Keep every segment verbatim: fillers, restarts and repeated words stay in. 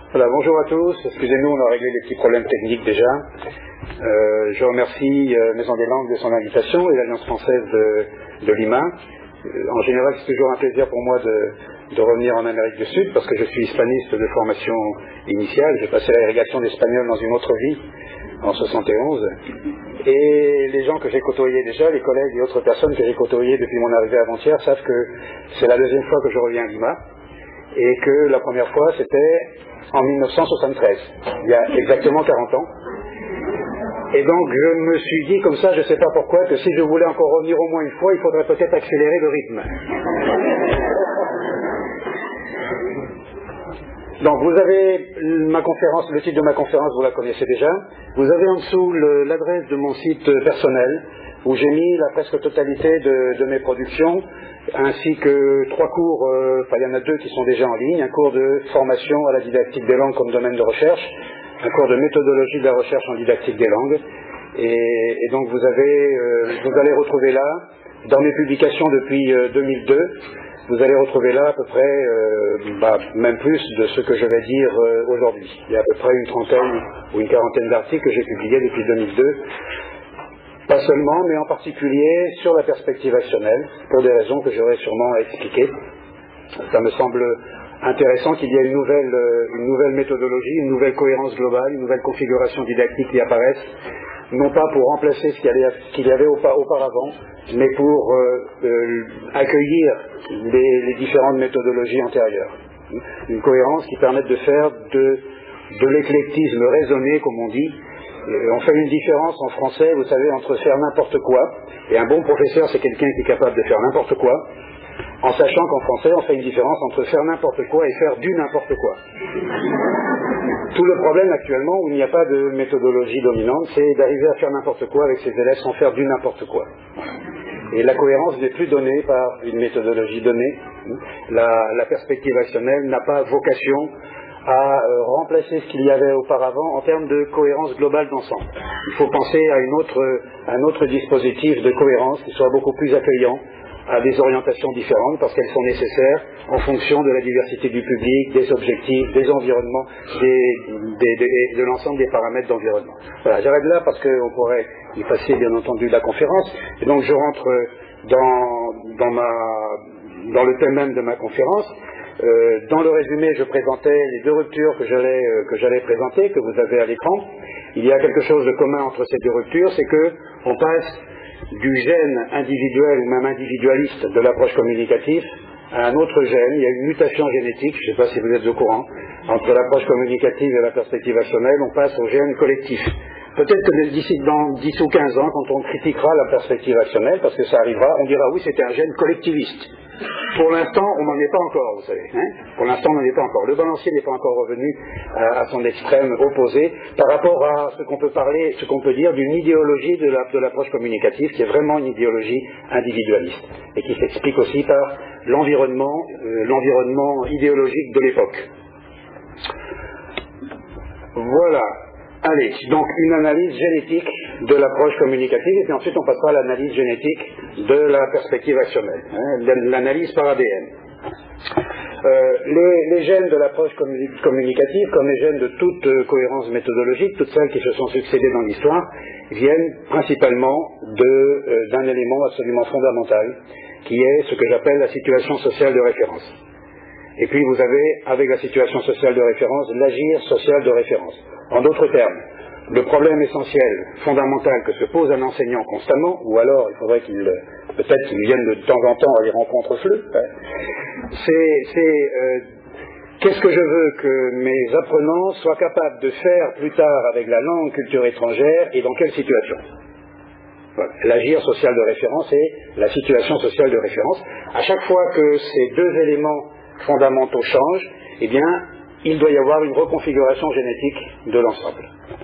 Voilà, bonjour à tous. Excusez-nous, on a réglé des petits problèmes techniques déjà. Euh, je remercie euh, Maison des Langues de son invitation et l'Alliance française de, de Lima. Euh, en général, c'est toujours un plaisir pour moi de, de revenir en Amérique du Sud parce que je suis hispaniste de formation initiale. J'ai passé l'agrégation d'espagnol dans une autre vie en soixante et onze. Et les gens que j'ai côtoyés déjà, les collègues et autres personnes que j'ai côtoyées depuis mon arrivée avant-hier savent que c'est la deuxième fois que je reviens à Lima et que la première fois c'était en mille neuf cent soixante-treize, il y a exactement quarante ans. Et donc je me suis dit comme ça, je ne sais pas pourquoi, que si je voulais encore revenir au moins une fois, il faudrait peut-être accélérer le rythme. Donc vous avez ma conférence, le titre de ma conférence, vous la connaissez déjà. Vous avez en dessous le, l'adresse de mon site personnel, où j'ai mis la presque totalité de, de mes productions, ainsi que trois cours, euh, enfin il y en a deux qui sont déjà en ligne, un cours de formation à la didactique des langues comme domaine de recherche, un cours de méthodologie de la recherche en didactique des langues, et, et donc vous avez, euh, vous allez retrouver là, dans mes publications depuis euh, deux mille deux, vous allez retrouver là à peu près, euh, bah, même plus de ce que je vais dire euh, aujourd'hui. Il y a à peu près une trentaine ou une quarantaine d'articles que j'ai publiés depuis deux mille deux, pas seulement, mais en particulier sur la perspective actionnelle, pour des raisons que j'aurai sûrement à expliquer. Ça me semble intéressant qu'il y ait une nouvelle, une nouvelle méthodologie, une nouvelle cohérence globale, une nouvelle configuration didactique qui apparaisse, non pas pour remplacer ce qu'il y avait auparavant, mais pour euh, euh, accueillir les, les différentes méthodologies antérieures. Une cohérence qui permette de faire de, de l'éclectisme raisonné, comme on dit. On fait une différence en français, vous savez, entre faire n'importe quoi, et un bon professeur c'est quelqu'un qui est capable de faire n'importe quoi, en sachant qu'en français on fait une différence entre faire n'importe quoi et faire du n'importe quoi. Tout le problème actuellement où il n'y a pas de méthodologie dominante, c'est d'arriver à faire n'importe quoi avec ses élèves sans faire du n'importe quoi. Et la cohérence n'est plus donnée par une méthodologie donnée. La, la perspective actionnelle n'a pas vocation à euh, remplacer ce qu'il y avait auparavant en termes de cohérence globale d'ensemble. Il faut penser à une autre, un autre dispositif de cohérence qui soit beaucoup plus accueillant à des orientations différentes parce qu'elles sont nécessaires en fonction de la diversité du public, des objectifs, des environnements, des, des, des, de l'ensemble des paramètres d'environnement. Voilà, j'arrête là parce qu'on pourrait y passer bien entendu la conférence. Et donc je rentre dans, dans, ma, dans le thème même de ma conférence. Euh, dans le résumé, je présentais les deux ruptures que j'allais euh, que j'allais présenter, que vous avez à l'écran. Il y a quelque chose de commun entre ces deux ruptures, c'est que on passe du gène individuel ou même individualiste de l'approche communicative à un autre gène. Il y a une mutation génétique, je ne sais pas si vous êtes au courant, entre l'approche communicative et la perspective actionnelle, on passe au gène collectif. Peut-être que d'ici dans dix ou quinze ans, quand on critiquera la perspective actionnelle, parce que ça arrivera, on dira oui, c'était un gène collectiviste. Pour l'instant, on n'en est pas encore, vous savez. Hein. Pour l'instant, on n'en est pas encore. Le balancier n'est pas encore revenu à, à son extrême opposé par rapport à ce qu'on peut parler, ce qu'on peut dire d'une idéologie de, la, de l'approche communicative qui est vraiment une idéologie individualiste et qui s'explique aussi par l'environnement, euh, l'environnement idéologique de l'époque. Voilà. Allez, donc une analyse génétique de l'approche communicative, et puis ensuite on passera à l'analyse génétique de la perspective actionnelle, hein, l'analyse par A D N. Euh, les, les gènes de l'approche communi- communicative, comme les gènes de toute euh, cohérence méthodologique, toutes celles qui se sont succédées dans l'histoire, viennent principalement de, euh, d'un élément absolument fondamental, qui est ce que j'appelle la situation sociale de référence. Et puis vous avez, avec la situation sociale de référence, l'agir social de référence. En d'autres termes, le problème essentiel, fondamental que se pose un enseignant constamment, ou alors il faudrait qu'il, peut-être qu'il vienne de temps en temps à les rencontres fleues, hein, c'est, c'est euh, qu'est-ce que je veux que mes apprenants soient capables de faire plus tard avec la langue, culture étrangère, et dans quelle situation. Voilà. L'agir social de référence et la situation sociale de référence. À chaque fois que ces deux éléments fondamentaux changent, eh bien, il doit y avoir une reconfiguration génétique de l'ensemble.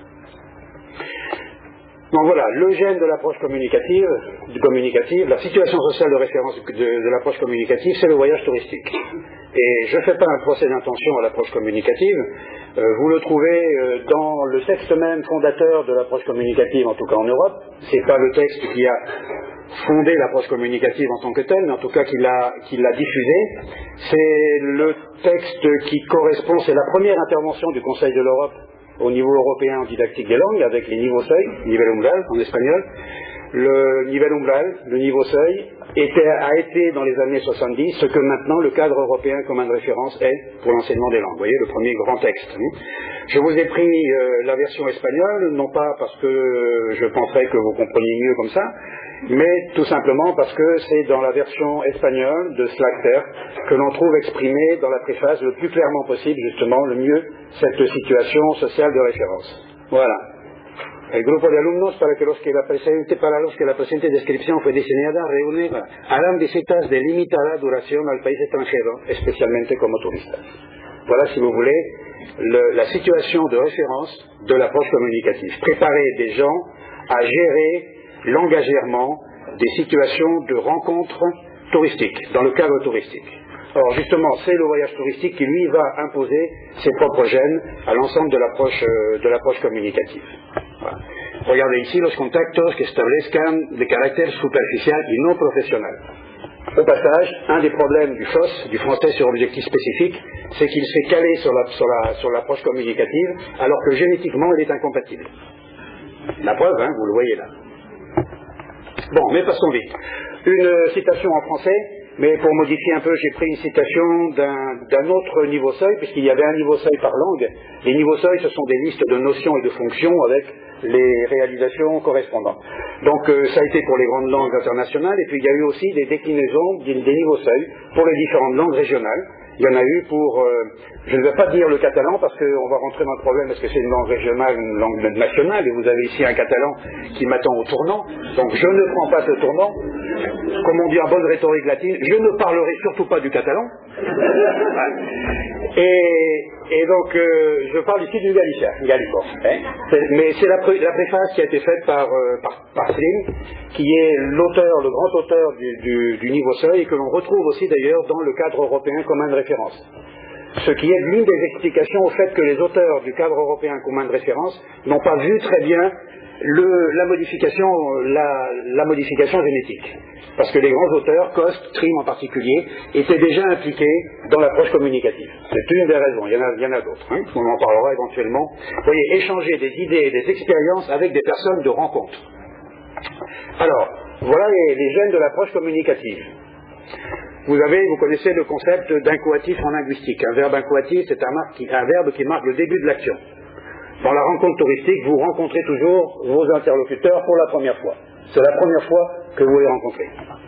Donc voilà, le gène de l'approche communicative, communicative, la situation sociale de référence de, de l'approche communicative, c'est le voyage touristique. Et je ne fais pas un procès d'intention à l'approche communicative, euh, vous le trouvez euh, dans le texte même fondateur de l'approche communicative, en tout cas en Europe. C'est pas le texte qui a fondé l'approche communicative en tant que telle, mais en tout cas qui l'a qui l'a diffusée. C'est le texte qui correspond, c'est la première intervention du Conseil de l'Europe au niveau européen en didactique des langues, avec les niveaux seuils, nivel umbral en espagnol. Le niveau umbral, le niveau seuil, était, a été dans les années soixante-dix ce que maintenant le cadre européen commun de référence est pour l'enseignement des langues. Vous voyez, le premier grand texte. Je vous ai pris euh, la version espagnole, non pas parce que je penserais que vous compreniez mieux comme ça, mais tout simplement parce que c'est dans la version espagnole de Slagter que l'on trouve exprimé dans la préface le plus clairement possible, justement, le mieux, cette situation sociale de référence. Voilà. El grupo de alumnos para, que los que la presente, para los que la presente descripción fue diseñada reúne harán visitas de limitada duración al país extranjero, especialmente como turistas. Voilà, si vous voulez, le, la situation de référence de l'approche communicative. Préparer des gens à gérer l'engagement des situations de rencontres touristiques, dans le cadre touristique. Or, justement, c'est le voyage touristique qui, lui, va imposer ses propres gènes à l'ensemble de l'approche euh, de l'approche communicative. Voilà. Regardez ici los contactos que establezcan de carácter superficial y no profesional. Au passage, un des problèmes du F O S, du français sur objectif spécifique, c'est qu'il s'est calé sur la, sur la, sur l'approche communicative, alors que génétiquement, il est incompatible. La preuve, hein, vous le voyez là. Bon, mais passons vite. Une citation en français, mais pour modifier un peu, j'ai pris une citation d'un, d'un autre niveau seuil, puisqu'il y avait un niveau seuil par langue. Les niveaux seuils, ce sont des listes de notions et de fonctions avec les réalisations correspondantes. Donc euh, ça a été pour les grandes langues internationales, et puis il y a eu aussi des déclinaisons des, des niveaux seuils pour les différentes langues régionales. Il y en a eu pour, euh, je ne vais pas dire le catalan parce qu'on va rentrer dans le problème, parce que c'est une langue régionale, une langue nationale, et vous avez ici un catalan qui m'attend au tournant, donc je ne prends pas ce tournant. Comme on dit en bonne rhétorique latine, je ne parlerai surtout pas du catalan. Et, et donc, euh, je parle ici du galicien, Gallico. Hein. Mais c'est la, pré- la préface qui a été faite par, euh, par, par Slim, qui est l'auteur, le grand auteur du, du, du niveau seuil, et que l'on retrouve aussi d'ailleurs dans le cadre européen commun de référence. Ce qui est l'une des explications au fait que les auteurs du cadre européen commun de référence n'ont pas vu très bien le, la, modification, la, la modification génétique. Parce que les grands auteurs, Coste, Trim en particulier, étaient déjà impliqués dans l'approche communicative. C'est une des raisons, il y en a, il y en a d'autres, hein, on en parlera éventuellement. Vous voyez, échanger des idées et des expériences avec des personnes de rencontre. Alors, voilà les, les gènes de l'approche communicative. Vous avez, vous connaissez le concept d'incoatif en linguistique. Un verbe incoatif, c'est un, marque, un verbe qui marque le début de l'action. Dans la rencontre touristique, vous rencontrez toujours vos interlocuteurs pour la première fois. C'est la première fois que vous les rencontrez.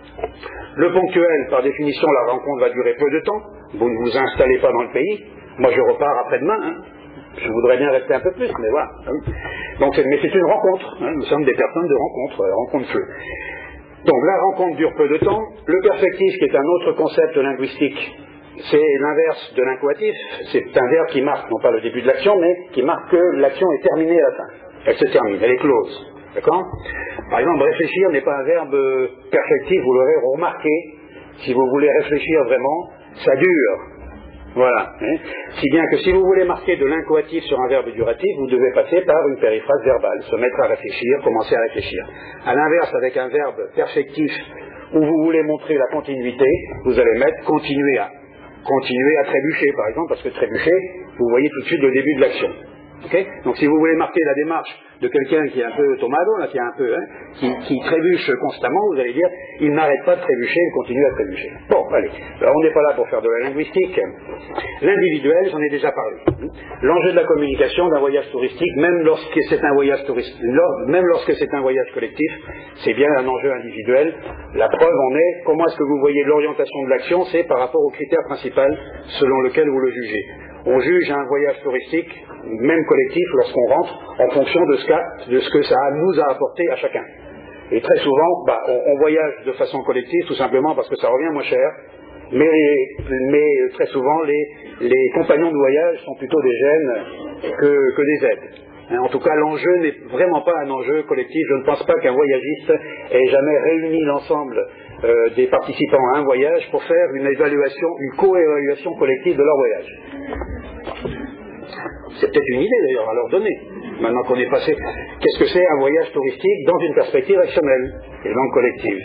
Le ponctuel, par définition, la rencontre va durer peu de temps. Vous ne vous installez pas dans le pays. Moi, je repars après-demain. Hein. Je voudrais bien rester un peu plus, mais voilà. Donc, c'est, mais c'est une rencontre. Hein. Nous sommes des personnes de rencontre, euh, rencontre feu. Donc, la rencontre dure peu de temps. Le perfectif, qui est un autre concept linguistique, c'est l'inverse de l'incoatif. C'est un verbe qui marque, non pas le début de l'action, mais qui marque que l'action est terminée à la fin. Elle se termine, elle est close. D'accord ? Par exemple, réfléchir n'est pas un verbe perfectif, vous l'aurez remarqué. Si vous voulez réfléchir vraiment, ça dure. Voilà. Hein. Si bien que si vous voulez marquer de l'incoatif sur un verbe duratif, vous devez passer par une périphrase verbale, se mettre à réfléchir, commencer à réfléchir. À l'inverse, avec un verbe perfectif où vous voulez montrer la continuité, vous allez mettre continuer à. Continuer à trébucher, par exemple, parce que trébucher, vous voyez tout de suite le début de l'action. Okay ? Donc si vous voulez marquer la démarche de quelqu'un qui est un peu tomado, là, qui est un peu, hein, qui, qui trébuche constamment, vous allez dire, il n'arrête pas de trébucher, il continue à trébucher. Bon, allez. Alors on n'est pas là pour faire de la linguistique. L'individuel, j'en ai déjà parlé. L'enjeu de la communication d'un voyage touristique, même lorsque c'est un voyage touristique, même lorsque c'est un voyage collectif, c'est bien un enjeu individuel. La preuve en est, comment est-ce que vous voyez l'orientation de l'action, c'est par rapport au critère principal selon lequel vous le jugez. On juge un voyage touristique, même collectif, lorsqu'on rentre, en fonction de ce, qu'a, de ce que ça nous a apporté à chacun. Et très souvent, bah, on, on voyage de façon collective, tout simplement parce que ça revient moins cher, mais, mais très souvent, les, les compagnons de voyage sont plutôt des gènes que, que des aides. En tout cas, l'enjeu n'est vraiment pas un enjeu collectif. Je ne pense pas qu'un voyagiste ait jamais réuni l'ensemble euh, des participants à un voyage pour faire une évaluation, une co-évaluation collective de leur voyage. C'est peut-être une idée d'ailleurs à leur donner. maintenant qu'on est passé. Qu'est-ce que c'est un voyage touristique dans une perspective actionnelle et donc collective?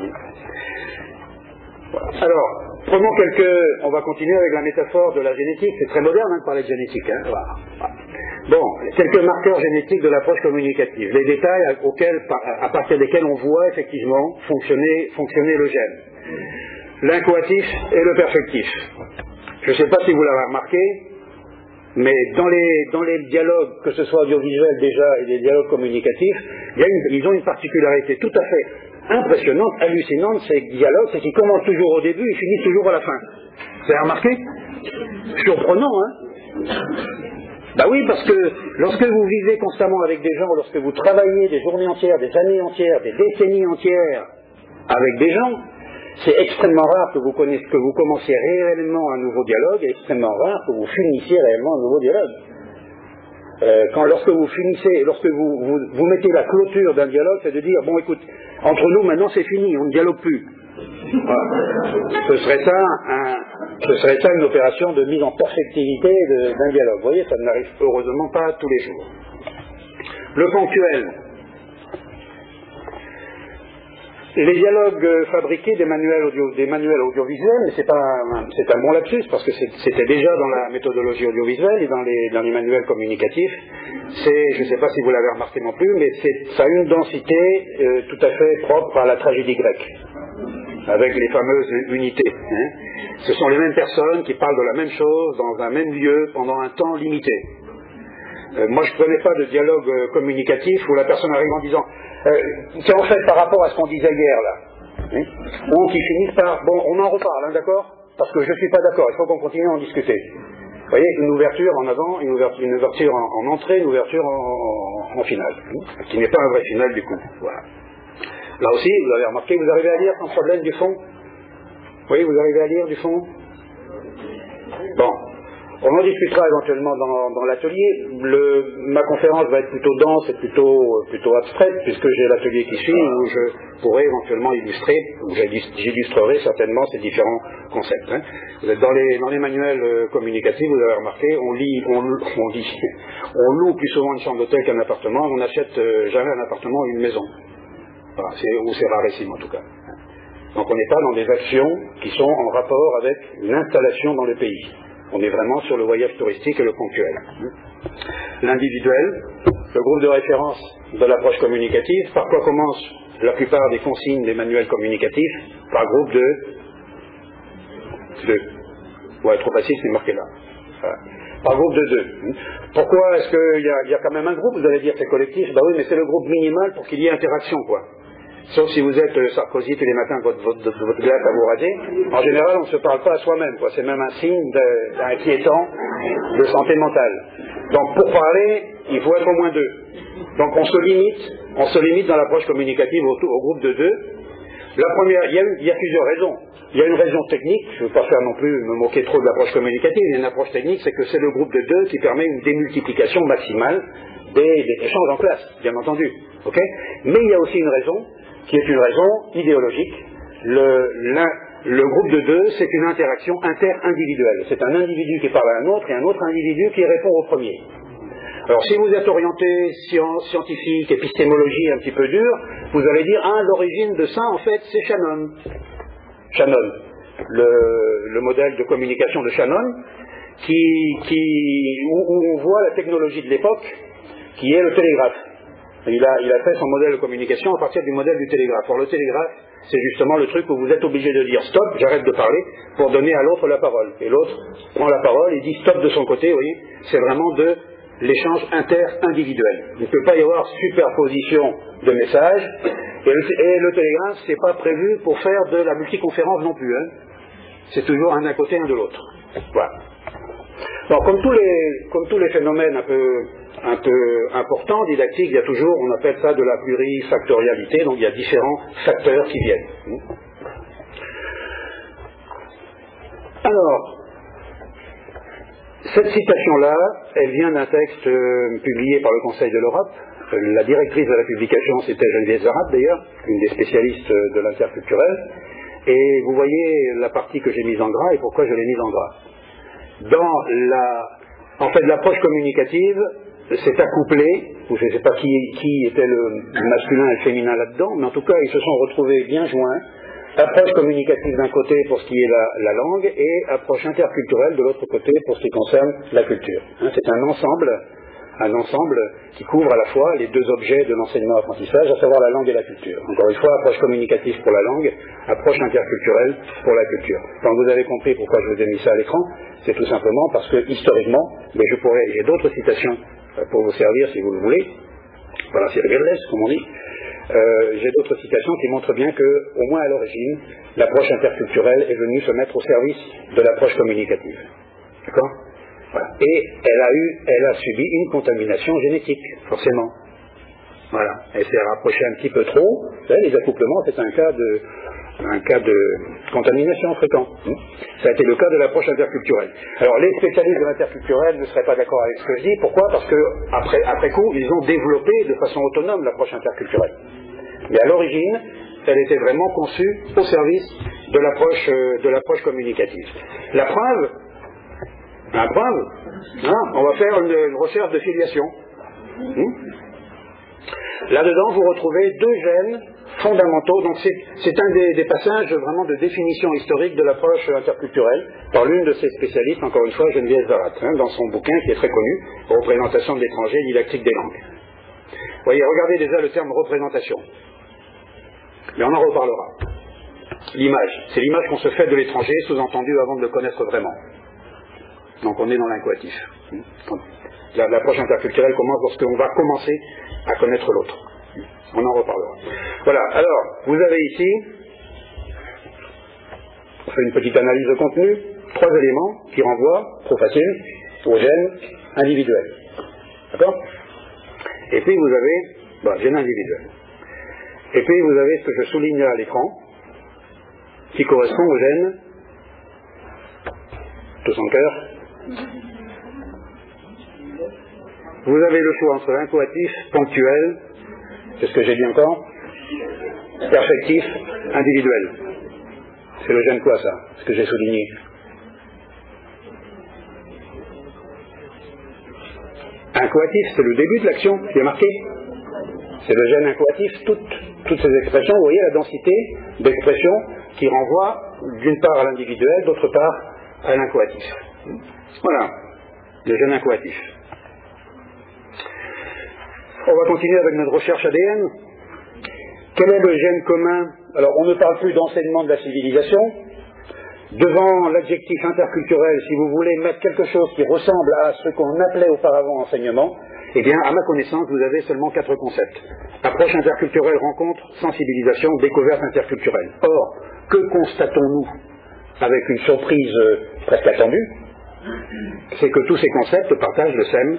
Voilà. Alors, prenons quelques... On va continuer avec la métaphore de la génétique. C'est très moderne hein, de parler de génétique. Hein. Voilà. Bon, quelques marqueurs génétiques de l'approche communicative. Les détails auxquels, à partir desquels on voit effectivement fonctionner, fonctionner le gène. L'incoatif et le perfectif. Je ne sais pas si vous l'avez remarqué, mais dans les, dans les dialogues, que ce soit audiovisuels déjà et les dialogues communicatifs, il y a une, ils ont une particularité tout à fait impressionnante, hallucinante, ces dialogues, c'est qu'ils commencent toujours au début et finissent toujours à la fin. Vous avez remarqué? Surprenant, hein? Bah oui, parce que lorsque vous vivez constamment avec des gens, lorsque vous travaillez des journées entières, des années entières, des décennies entières avec des gens, c'est extrêmement rare que vous, connaissiez, que vous commenciez réellement un nouveau dialogue et extrêmement rare que vous finissiez réellement un nouveau dialogue. Euh, quand, lorsque vous finissez, lorsque vous, vous, vous mettez la clôture d'un dialogue, c'est de dire, bon écoute, entre nous maintenant c'est fini, on ne dialogue plus. Voilà. Ce serait ça, un, ce serait ça une opération de mise en perfectivité d'un dialogue. Vous voyez, ça n'arrive heureusement pas tous les jours. Le ponctuel. Les dialogues fabriqués des manuels, audio, des manuels audiovisuels, mais c'est un, un bon lapsus parce que c'était déjà dans la méthodologie audiovisuelle et dans les, dans les manuels communicatifs. C'est, je ne sais pas si vous l'avez remarqué non plus, mais ça a une densité euh, tout à fait propre à la tragédie grecque, avec les fameuses unités. Hein. Ce sont les mêmes personnes qui parlent de la même chose dans un même lieu pendant un temps limité. Euh, moi, je ne connais pas de dialogue euh, communicatif où la personne arrive en disant euh, c'est en fait par rapport à ce qu'on disait hier là, hein, ou qui finissent par bon, on en reparle, hein, d'accord, parce que je ne suis pas d'accord, il faut qu'on continue à en discuter. Vous voyez, une ouverture en avant, une ouverture, une ouverture en, en entrée, une ouverture en, en, en finale, hein, qui n'est pas un vrai final du coup. Voilà. Là aussi, vous avez remarqué, vous arrivez à lire sans problème du fond? Oui, vous arrivez à lire du fond? Bon. On en discutera éventuellement dans, dans l'atelier. Ma conférence va être plutôt dense et plutôt, plutôt abstraite, puisque j'ai l'atelier qui suit, où je pourrai éventuellement illustrer, où j'illustrerai certainement ces différents concepts. Hein. Vous êtes dans les, dans les manuels communicatifs, vous avez remarqué, on lit, on, on lit, on loue plus souvent une chambre d'hôtel qu'un appartement, on n'achète jamais un appartement ou une maison. Voilà, ou c'est rarissime en tout cas. Donc on n'est pas dans des actions qui sont en rapport avec une installation dans le pays. On est vraiment sur le voyage touristique et le ponctuel. L'individuel, le groupe de référence de l'approche communicative, par quoi commencent la plupart des consignes des manuels communicatifs? Par groupe de deux. Ouais, trop facile, c'est marqué là. Voilà. Par groupe de deux. Pourquoi est-ce qu'il y, y a quand même un groupe? Vous allez dire c'est collectif. Bah oui, mais c'est le groupe minimal pour qu'il y ait interaction, quoi. Sauf si vous êtes Sarkozy tous les matins votre, votre, votre glace à vous raser. En général, on ne se parle pas à soi-même, quoi. C'est même un signe inquiétant de santé mentale. Donc pour parler, il faut être au moins deux. Donc on se limite, on se limite dans l'approche communicative au, au groupe de deux. La première, il y, a, il y a plusieurs raisons. Il y a une raison technique, je ne veux pas faire non plus me moquer trop de l'approche communicative, il y a une approche technique, c'est que c'est le groupe de deux qui permet une démultiplication maximale des, des échanges en classe, bien entendu. Okay, mais il y a aussi une raison, qui est une raison idéologique. Le, le groupe de deux, c'est une interaction inter-individuelle. C'est un individu qui parle à un autre et un autre individu qui répond au premier. Alors si vous êtes orienté science, scientifique, épistémologie un petit peu dure, vous allez dire, ah, l'origine de ça, en fait, c'est Shannon. Shannon, le, le modèle de communication de Shannon, qui, qui, où, où on voit la technologie de l'époque, qui est le télégraphe. Il a, il a fait son modèle de communication à partir du modèle du télégraphe. Or, le télégraphe, c'est justement le truc où vous êtes obligé de dire stop, j'arrête de parler, pour donner à l'autre la parole. Et l'autre prend la parole et dit stop de son côté, vous voyez. C'est vraiment de l'échange inter-individuel. Il ne peut pas y avoir superposition de messages. Et le, et le télégraphe, c'est pas prévu pour faire de la multiconférence non plus. Hein. C'est toujours un d'un côté, un de l'autre. Voilà. Alors, comme tous les, comme tous les phénomènes un peu, un peu importants, didactiques, il y a toujours, on appelle ça de la plurifactorialité, donc il y a différents facteurs qui viennent. Alors, cette citation-là, elle vient d'un texte euh, publié par le Conseil de l'Europe. Euh, la directrice de la publication, c'était Geneviève Zarat, d'ailleurs, une des spécialistes de l'interculturel. Et vous voyez la partie que j'ai mise en gras et pourquoi je l'ai mise en gras. Dans la, en fait, l'approche communicative, s'est accouplé, ou je ne sais pas qui, qui était le masculin et le féminin là-dedans, mais en tout cas ils se sont retrouvés bien joints, approche communicative d'un côté pour ce qui est la, la langue, et approche interculturelle de l'autre côté pour ce qui concerne la culture. Hein, c'est un ensemble, un ensemble qui couvre à la fois les deux objets de l'enseignement-apprentissage, à savoir la langue et la culture. Encore une fois, approche communicative pour la langue, approche interculturelle pour la culture. Quand vous avez compris pourquoi je vous ai mis ça à l'écran, c'est tout simplement parce que, historiquement, mais je pourrais, j'ai d'autres citations pour vous servir si vous le voulez, voilà, c'est le comme on dit, euh, j'ai d'autres citations qui montrent bien que, au moins à l'origine, l'approche interculturelle est venue se mettre au service de l'approche communicative. D'accord ? Voilà. Et elle a eu, elle a subi une contamination génétique, forcément. Voilà. Elle s'est rapprochée un petit peu trop. Vous savez, les accouplements, c'est un cas de, un cas de contamination fréquent. Ça a été le cas de l'approche interculturelle. Alors, les spécialistes de l'interculturel ne seraient pas d'accord avec ce que je dis. Pourquoi ? Parce que, après, après coup, ils ont développé de façon autonome l'approche interculturelle. Mais à l'origine, elle était vraiment conçue au service de l'approche, euh, de l'approche communicative. La preuve, La preuve, hein, on va faire une, une recherche de filiation. Hmm? Là-dedans, vous retrouvez deux gènes fondamentaux. Donc, c'est un des, des passages vraiment de définition historique de l'approche interculturelle par l'une de ses spécialistes, encore une fois, Geneviève Varat, hein, dans son bouquin qui est très connu, Représentation de l'étranger, didactique des langues. Vous voyez, regardez déjà le terme représentation. Mais on en reparlera. L'image, c'est l'image qu'on se fait de l'étranger, sous-entendu avant de le connaître vraiment. Donc on est dans l'incoatif. L'approche interculturelle commence lorsqu'on va commencer à connaître l'autre. On en reparlera. Voilà, alors, vous avez ici, on fait une petite analyse de contenu, trois éléments qui renvoient, trop facile, au gène individuel. D'accord ? Et puis vous avez, bah, gène individuel. Et puis vous avez ce que je souligne à l'écran, qui correspond au gène, tous en cœur. Vous avez le choix entre incoatif, ponctuel, c'est ce que j'ai dit encore, perfectif, individuel. C'est le gène quoi ça, ce que j'ai souligné? Incoatif, c'est le début de l'action qui est marqué. C'est le gène incoatif, toutes, toutes ces expressions, vous voyez la densité d'expressions qui renvoient d'une part à l'individuel, d'autre part à l'incoatif. Voilà, le gène incoatif. On va continuer avec notre recherche A D N. Quel est le gène commun? Alors, on ne parle plus d'enseignement de la civilisation. Devant l'adjectif interculturel, si vous voulez mettre quelque chose qui ressemble à ce qu'on appelait auparavant enseignement, eh bien, à ma connaissance, vous avez seulement quatre concepts. Approche interculturelle, rencontre, sensibilisation, découverte interculturelle. Or, que constatons-nous avec une surprise euh, presque attendue? C'est que tous ces concepts partagent le S E M.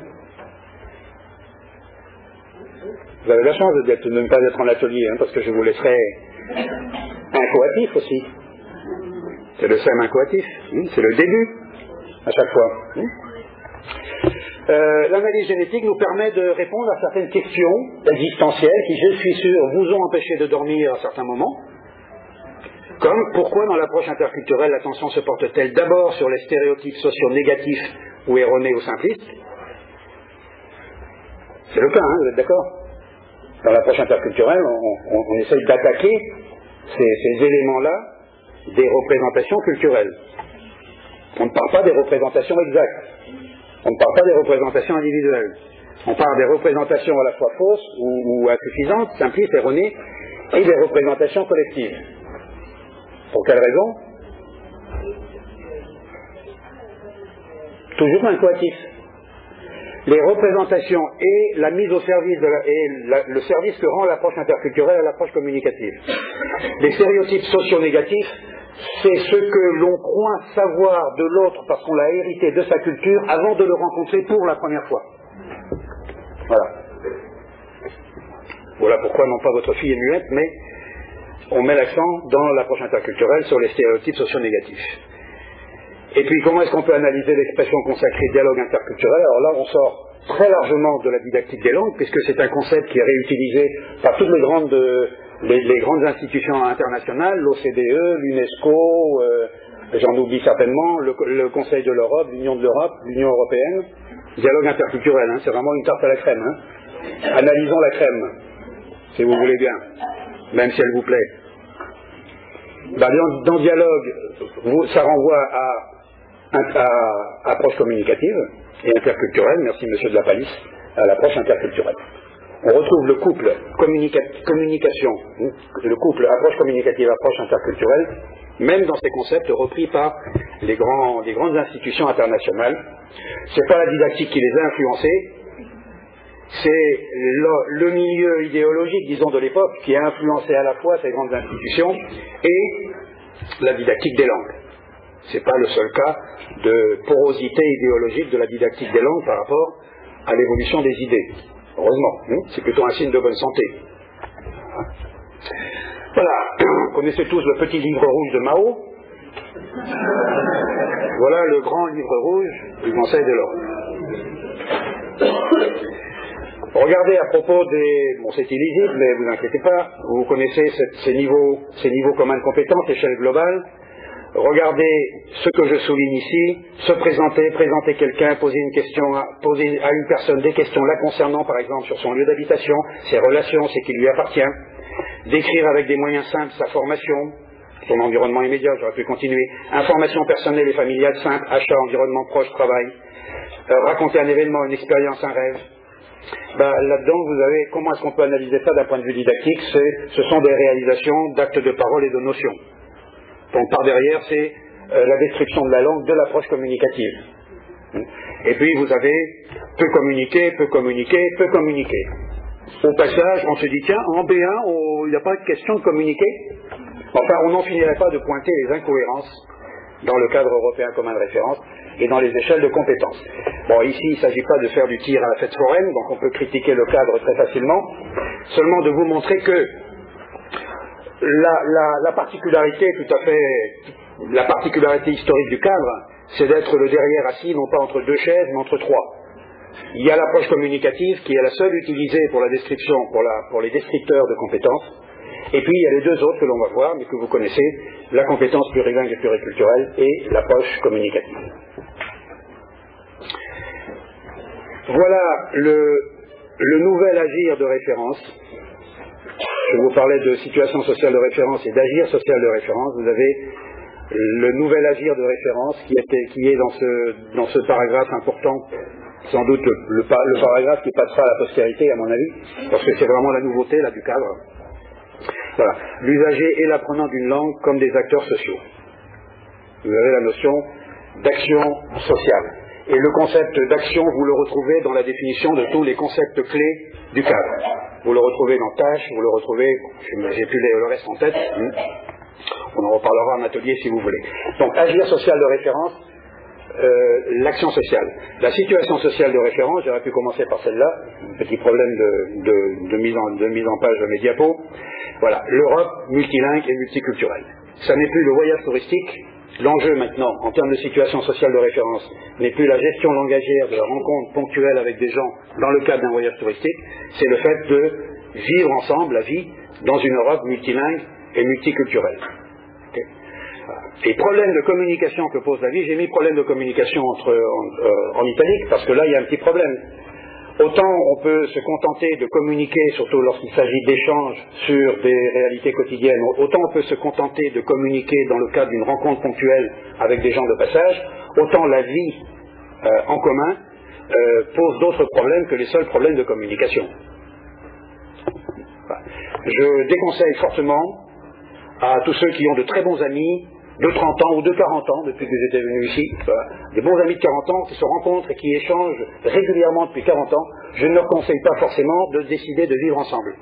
Vous avez la chance de ne pas être en atelier, hein, parce que je vous laisserai incoatif aussi. C'est le S E M incoatif, hein, c'est le début, à chaque fois. Hein. Euh, L'analyse génétique nous permet de répondre à certaines questions existentielles qui, je suis sûr, vous ont empêché de dormir à certains moments. Comme pourquoi dans l'approche interculturelle l'attention se porte-t-elle d'abord sur les stéréotypes sociaux négatifs ou erronés ou simplistes? C'est le cas, hein, vous êtes d'accord? Dans l'approche interculturelle, on, on, on essaye d'attaquer ces, ces éléments-là des représentations culturelles. On ne parle pas des représentations exactes. On ne parle pas des représentations individuelles. On parle des représentations à la fois fausses ou, ou insuffisantes, simplistes, erronées, et des représentations collectives. Pour quelle raison? Toujours incoatif. Les représentations et la mise au service de la, et la, le service que rend l'approche interculturelle à l'approche communicative. Les stéréotypes socio-négatifs, c'est ce que l'on croit savoir de l'autre parce qu'on l'a hérité de sa culture avant de le rencontrer pour la première fois. Voilà. Voilà pourquoi non pas votre fille est muette, mais on met l'accent dans l'approche interculturelle sur les stéréotypes socio-négatifs. Et puis, comment est-ce qu'on peut analyser l'expression consacrée dialogue interculturel? Alors là, on sort très largement de la didactique des langues, puisque c'est un concept qui est réutilisé par toutes les grandes, les, les grandes institutions internationales, l'O C D E, l'UNESCO, euh, j'en oublie certainement, le, le Conseil de l'Europe, l'Union de l'Europe, l'Union européenne, dialogue interculturel, hein, c'est vraiment une tarte à la crème. Hein. Analysons la crème, si vous voulez bien, même si elle vous plaît. Ben, dans, dans dialogue, vous, ça renvoie à, à, à approche communicative et interculturelle, merci monsieur de la Palisse, à l'approche interculturelle. On retrouve le couple communica communication, le couple approche communicative, approche interculturelle, même dans ces concepts repris par les, grands, les grandes institutions internationales. C'est pas la didactique qui les a influencés, c'est le, le milieu idéologique, disons, de l'époque, qui a influencé à la fois ces grandes institutions et la didactique des langues. C'est pas le seul cas de porosité idéologique de la didactique des langues par rapport à l'évolution des idées. Heureusement, hein, c'est plutôt un signe de bonne santé. Voilà, vous connaissez tous le petit livre rouge de Mao. Voilà le grand livre rouge du Conseil de l'Europe. Regardez à propos des... Bon, c'est illisible, mais vous inquiétez pas, vous connaissez cette, ces, niveaux, ces niveaux communs de compétences, échelle globale. Regardez ce que je souligne ici, se présenter, présenter quelqu'un, poser une question, à, poser à une personne des questions la concernant, par exemple, sur son lieu d'habitation, ses relations, ce qui lui appartient, décrire avec des moyens simples sa formation, son environnement immédiat, j'aurais pu continuer, information personnelle et familiale simple, achat, environnement proche, travail, euh, raconter un événement, une expérience, un rêve. Ben, là-dedans, vous avez, comment est-ce qu'on peut analyser ça d'un point de vue didactique? Ce sont des réalisations d'actes de parole et de notions. Donc par derrière, c'est euh, la description de la langue, de l'approche communicative. Et puis vous avez peu communiquer, peu communiquer, peu communiquer. Au passage, on se dit, tiens, en B un, il n'y a pas de question de communiquer. Enfin, on n'en finirait pas de pointer les incohérences dans le cadre européen commun de référence et dans les échelles de compétences. Bon, ici, il ne s'agit pas de faire du tir à la fête foraine, donc on peut critiquer le cadre très facilement, seulement de vous montrer que La, la, la particularité tout à fait, la particularité historique du cadre, c'est d'être le derrière assis, non pas entre deux chaises, mais entre trois. Il y a l'approche communicative qui est la seule utilisée pour la description, pour, la, pour les descripteurs de compétences, et puis il y a les deux autres que l'on va voir, mais que vous connaissez, la compétence plurilingue et pluriculturelle et l'approche communicative. Voilà le, le nouvel agir de référence. Je vous parlais de situation sociale de référence et d'agir social de référence. Vous avez le nouvel agir de référence qui, était, qui est dans ce, dans ce paragraphe important, sans doute le, le, le paragraphe qui passera à la postérité à mon avis, parce que c'est vraiment la nouveauté là du cadre. Voilà. L'usager et l'apprenant d'une langue comme des acteurs sociaux. Vous avez la notion d'action sociale. Et le concept d'action, vous le retrouvez dans la définition de tous les concepts clés du cadre. Vous le retrouvez dans tâche, vous le retrouvez, j'ai plus le reste en tête, on en reparlera en atelier si vous voulez. Donc, agir social de référence, euh, l'action sociale. La situation sociale de référence, j'aurais pu commencer par celle-là, petit problème de, de, de, mise en, de mise en page de mes diapos. Voilà, l'Europe multilingue et multiculturelle. Ça n'est plus le voyage touristique. L'enjeu maintenant, en termes de situation sociale de référence, n'est plus la gestion langagière de la rencontre ponctuelle avec des gens dans le cadre d'un voyage touristique, c'est le fait de vivre ensemble la vie dans une Europe multilingue et multiculturelle. Okay. Et problème de communication que pose la vie, j'ai mis problème de communication entre, en, euh, en italique, parce que là il y a un petit problème. Autant on peut se contenter de communiquer, surtout lorsqu'il s'agit d'échanges sur des réalités quotidiennes, autant on peut se contenter de communiquer dans le cadre d'une rencontre ponctuelle avec des gens de passage, autant la vie euh, en commun euh, pose d'autres problèmes que les seuls problèmes de communication. Enfin, je déconseille fortement à tous ceux qui ont de très bons amis de trente ans ou de quarante ans, depuis que j'étais venu ici, voilà, des bons amis de quarante ans qui se rencontrent et qui échangent régulièrement depuis quarante ans, je ne leur conseille pas forcément de décider de vivre ensemble.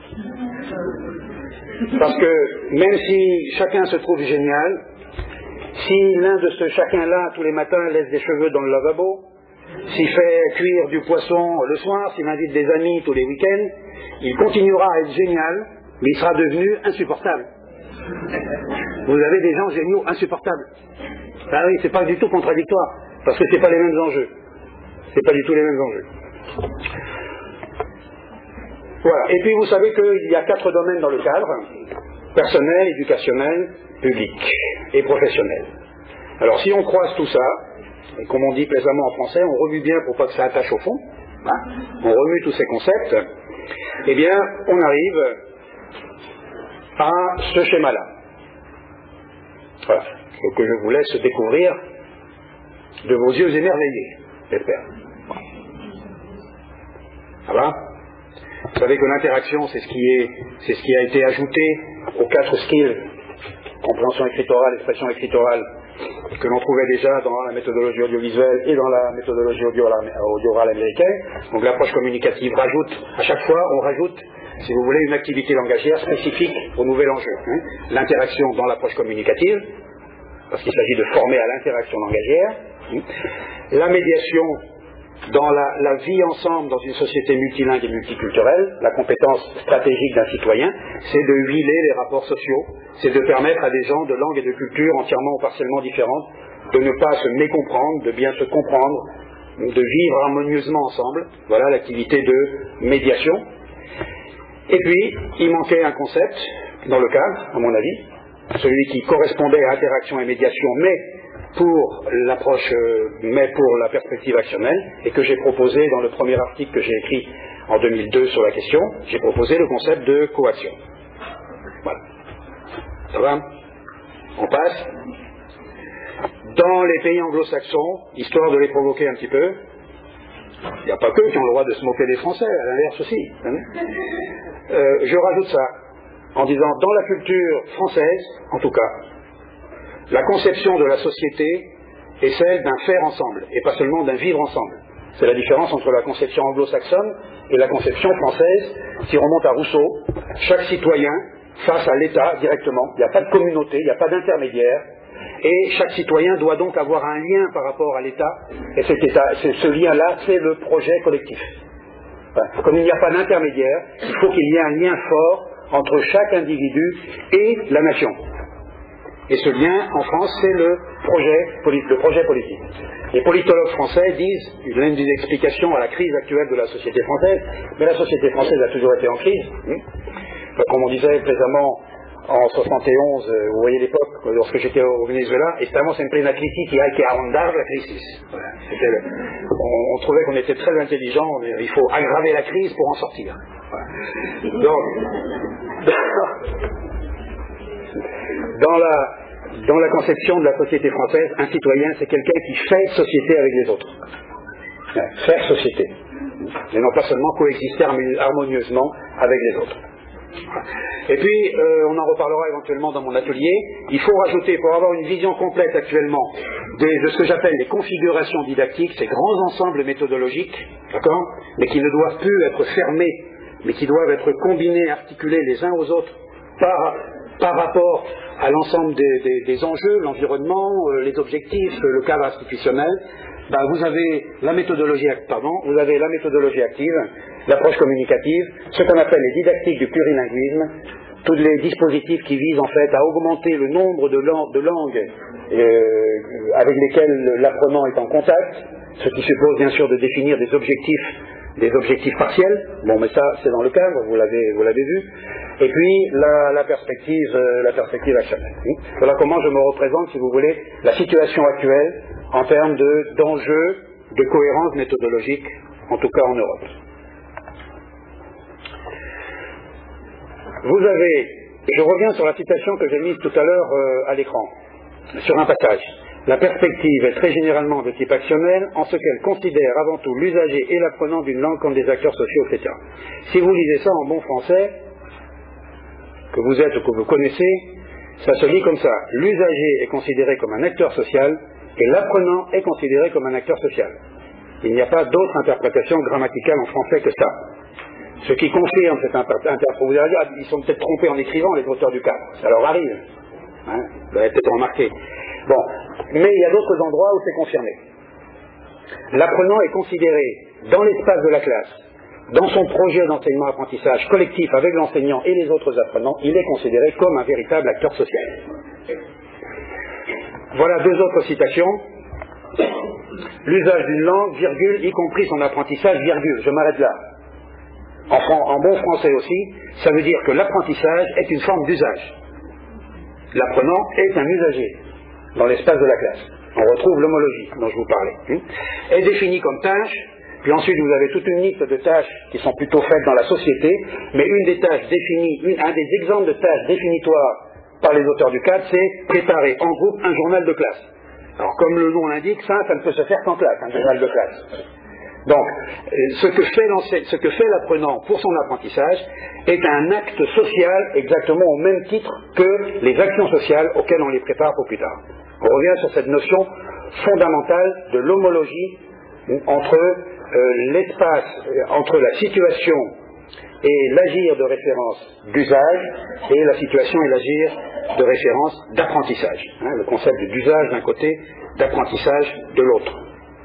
Parce que même si chacun se trouve génial, si l'un de ce chacun-là, tous les matins, laisse des cheveux dans le lavabo, s'il fait cuire du poisson le soir, s'il invite des amis tous les week-ends, il continuera à être génial, mais il sera devenu insupportable. Vous avez des gens géniaux insupportables. Ah oui, c'est pas du tout contradictoire, parce que c'est pas les mêmes enjeux. C'est pas du tout les mêmes enjeux. Voilà. Et puis vous savez qu'il y a quatre domaines dans le cadre: personnel, éducationnel, public et professionnel. Alors si on croise tout ça, et comme on dit plaisamment en français, on remue bien pour pas que ça attache au fond, hein, on remue tous ces concepts, eh bien on arrive à ce schéma-là. Voilà, donc que je vous laisse découvrir de vos yeux émerveillés, j'espère. Ça va ? Vous savez que l'interaction, c'est ce qui est, c'est ce qui a été ajouté aux quatre skills, compréhension écritorale, expression écritorale, que l'on trouvait déjà dans la méthodologie audiovisuelle et dans la méthodologie audio-orale américaine. Donc l'approche communicative rajoute, à chaque fois, on rajoute, si vous voulez, une activité langagière spécifique au nouvel enjeu. Hein. L'interaction dans l'approche communicative, parce qu'il s'agit de former à l'interaction langagière. Hein. La médiation dans la, la vie ensemble dans une société multilingue et multiculturelle, la compétence stratégique d'un citoyen, c'est de huiler les rapports sociaux, c'est de permettre à des gens de langue et de culture entièrement ou partiellement différentes de ne pas se mécomprendre, de bien se comprendre, de vivre harmonieusement ensemble. Voilà l'activité de médiation. Et puis, il manquait un concept dans le cadre, à mon avis, celui qui correspondait à interaction et médiation, mais pour l'approche, euh, mais pour la perspective actionnelle, et que j'ai proposé dans le premier article que j'ai écrit en deux mille deux sur la question, j'ai proposé le concept de coaction. Voilà. Ça va ? On passe. Dans les pays anglo-saxons, histoire de les provoquer un petit peu, il n'y a pas qu'eux qui ont le droit de se moquer des Français, à l'inverse aussi. Hein, euh, je rajoute ça, en disant, dans la culture française, en tout cas, la conception de la société est celle d'un faire ensemble, et pas seulement d'un vivre ensemble. C'est la différence entre la conception anglo-saxonne et la conception française, qui remonte à Rousseau. Chaque citoyen face à l'État directement, il n'y a pas de communauté, il n'y a pas d'intermédiaire, et chaque citoyen doit donc avoir un lien par rapport à l'État, et cet État, ce lien-là, c'est le projet collectif. Enfin, comme il n'y a pas d'intermédiaire, il faut qu'il y ait un lien fort entre chaque individu et la nation. Et ce lien, en France, c'est le projet, le projet politique. Les politologues français disent, ils donnent des explications à la crise actuelle de la société française, mais la société française a toujours été en crise. Comme on disait plaisamment en soixante et onze, vous voyez l'époque, lorsque j'étais au Venezuela, estamos en plena crisis y hay que ahondar la crisis. Voilà. Le, on, on trouvait qu'on était très intelligent, il faut aggraver la crise pour en sortir. Voilà. Donc, dans la, dans la conception de la société française, un citoyen, c'est quelqu'un qui fait société avec les autres. Faire société. Et non pas seulement coexister harmonieusement avec les autres. Et puis, euh, on en reparlera éventuellement dans mon atelier, il faut rajouter, pour avoir une vision complète actuellement des, de ce que j'appelle les configurations didactiques, ces grands ensembles méthodologiques, d'accord, mais qui ne doivent plus être fermés, mais qui doivent être combinés, articulés les uns aux autres par, par rapport à l'ensemble des, des, des enjeux, l'environnement, euh, les objectifs, le cadre institutionnel. Ben, vous avez la méthodologie, pardon, vous avez la méthodologie active, l'approche communicative, ce qu'on appelle les didactiques du plurilinguisme, tous les dispositifs qui visent en fait à augmenter le nombre de, lang de langues euh, avec lesquelles l'apprenant est en contact, ce qui suppose bien sûr de définir des objectifs, des objectifs partiels. Bon, mais ça c'est dans le cadre, vous l'avez vous l'avez vu. Et puis la, la perspective, euh, la perspective actionnelle. Voilà comment je me représente, si vous voulez, la situation actuelle en termes d'enjeux de, de cohérence méthodologique, en tout cas en Europe. Vous avez, je reviens sur la citation que j'ai mise tout à l'heure euh, à l'écran, sur un passage. La perspective est très généralement de type actionnel, en ce qu'elle considère avant tout l'usager et l'apprenant d'une langue comme des acteurs sociaux, et cetera. Si vous lisez ça en bon français, que vous êtes ou que vous connaissez, ça se lit comme ça. L'usager est considéré comme un acteur social, et l'apprenant est considéré comme un acteur social. Il n'y a pas d'autre interprétation grammaticale en français que ça. Ce qui confirme cette interprétation, vous allez dire, ils sont peut-être trompés en écrivant, les auteurs du cadre. Ça leur arrive. Hein, vous l'avez peut-être remarqué. Bon, mais il y a d'autres endroits où c'est confirmé. L'apprenant est considéré dans l'espace de la classe, dans son projet d'enseignement-apprentissage collectif avec l'enseignant et les autres apprenants, il est considéré comme un véritable acteur social. Voilà deux autres citations. L'usage d'une langue, virgule, y compris son apprentissage, virgule. Je m'arrête là. En, en bon français aussi, ça veut dire que l'apprentissage est une forme d'usage. L'apprenant est un usager. dans l'espace de la classe. On retrouve l'homologie dont je vous parlais. Est définie comme tâche, puis ensuite vous avez toute une liste de tâches qui sont plutôt faites dans la société, mais une des tâches définies, une, un des exemples de tâches définitoires par les auteurs du cadre, c'est préparer en groupe un journal de classe. Alors comme le nom l'indique, ça, ça ne peut se faire qu'en classe, un journal de classe. Donc, ce que fait ce que fait l'apprenant pour son apprentissage est un acte social exactement au même titre que les actions sociales auxquelles on les prépare pour plus tard. On revient sur cette notion fondamentale de l'homologie entre euh, l'espace, entre la situation et l'agir de référence d'usage et la situation et l'agir de référence d'apprentissage. Hein, le concept d'usage d'un côté, d'apprentissage de l'autre.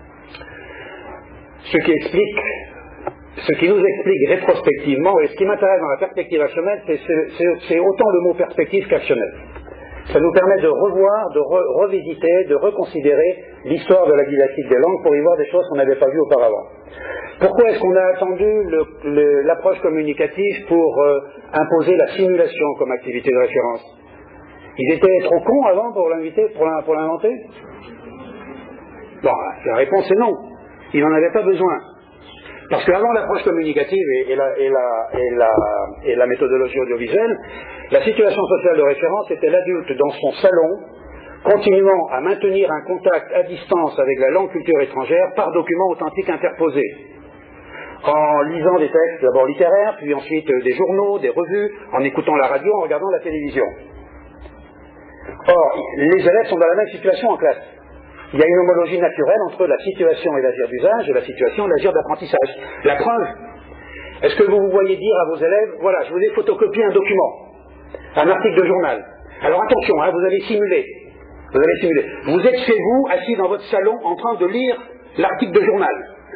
Ce qui explique, ce qui nous explique rétrospectivement, et ce qui m'intéresse dans la perspective actionnelle, c'est autant le mot perspective qu'actionnel. Ça nous permet de revoir, de re revisiter, de reconsidérer l'histoire de la didactique des langues pour y voir des choses qu'on n'avait pas vues auparavant. Pourquoi est-ce qu'on a attendu l'approche communicative pour euh, imposer la simulation comme activité de référence? Ils étaient trop cons avant pour l'inviter, pour l'inventer? Bon, la réponse est non. Il n'en avait pas besoin. Parce qu'avant l'approche communicative et, et, la, et, la, et, la, et la méthodologie audiovisuelle, la situation sociale de référence était l'adulte dans son salon, continuant à maintenir un contact à distance avec la langue culture étrangère par documents authentiques interposés. En lisant des textes d'abord littéraires, puis ensuite des journaux, des revues, en écoutant la radio, en regardant la télévision. Or, les élèves sont dans la même situation en classe. Il y a une homologie naturelle entre la situation et l'agir d'usage et la situation et l'agir d'apprentissage. La preuve, est-ce que vous vous voyez dire à vos élèves, voilà, je vous ai photocopié un document, un article de journal. Alors attention, hein, vous allez simuler. Vous allez simuler. Vous êtes chez vous, assis dans votre salon, en train de lire l'article de journal.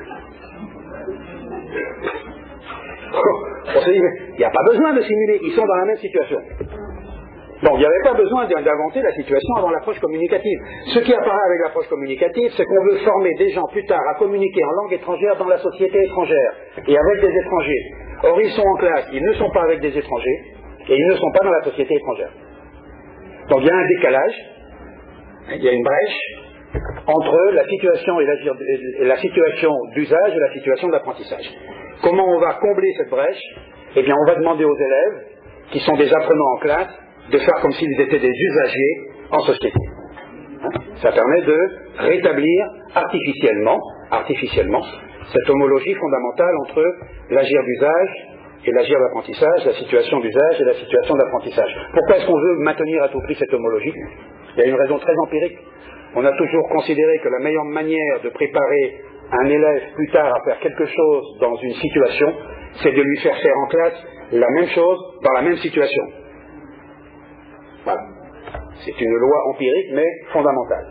On se dit, il n'y a pas besoin de simuler, ils sont dans la même situation. Donc il n'y avait pas besoin d'inventer la situation avant l'approche communicative. Ce qui apparaît avec l'approche communicative, c'est qu'on veut former des gens plus tard à communiquer en langue étrangère dans la société étrangère et avec des étrangers. Or ils sont en classe, ils ne sont pas avec des étrangers et ils ne sont pas dans la société étrangère. Donc il y a un décalage, il y a une brèche entre la situation et l'agir, la situation d'usage et la situation d'apprentissage. Comment on va combler cette brèche? Eh bien on va demander aux élèves, qui sont des apprenants en classe, de faire comme s'ils étaient des usagers en société. Ça permet de rétablir artificiellement, artificiellement cette homologie fondamentale entre l'agir d'usage et l'agir d'apprentissage, la situation d'usage et la situation d'apprentissage. Pourquoi est-ce qu'on veut maintenir à tout prix cette homologie? Il y a une raison très empirique. On a toujours considéré que la meilleure manière de préparer un élève plus tard à faire quelque chose dans une situation, c'est de lui faire faire en classe la même chose dans la même situation. Voilà. C'est une loi empirique, mais fondamentale.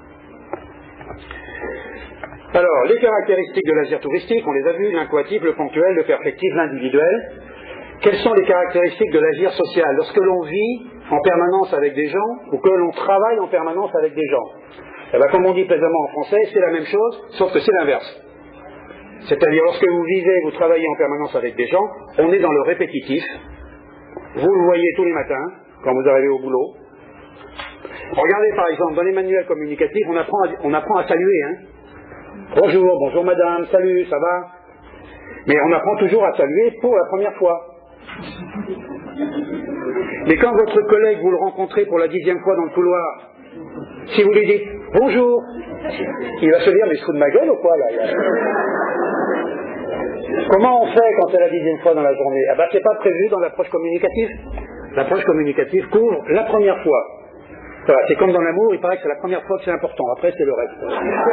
Alors, les caractéristiques de l'agir touristique, on les a vues, l'incoatif, le ponctuel, le perfectif, l'individuel. Quelles sont les caractéristiques de l'agir social? Lorsque l'on vit en permanence avec des gens, ou que l'on travaille en permanence avec des gens, eh bien, comme on dit plaisamment en français, c'est la même chose, sauf que c'est l'inverse. C'est-à-dire, lorsque vous vivez, vous travaillez en permanence avec des gens, on est dans le répétitif. Vous le voyez tous les matins, quand vous arrivez au boulot. Regardez par exemple, dans les manuels communicatifs, on apprend à, on apprend à saluer. Hein. Bonjour, bonjour madame, salut, ça va? Mais on apprend toujours à saluer pour la première fois. Mais quand votre collègue, vous le rencontrez pour la dixième fois dans le couloir, si vous lui dites bonjour, il va se dire, mais je fous de ma gueule ou quoi là? Comment on fait quand c'est la dixième fois dans la journée? Ah ben, c'est pas prévu dans l'approche communicative. L'approche communicative couvre la première fois. Voilà, c'est comme dans l'amour, il paraît que c'est la première fois que c'est important, après c'est le reste.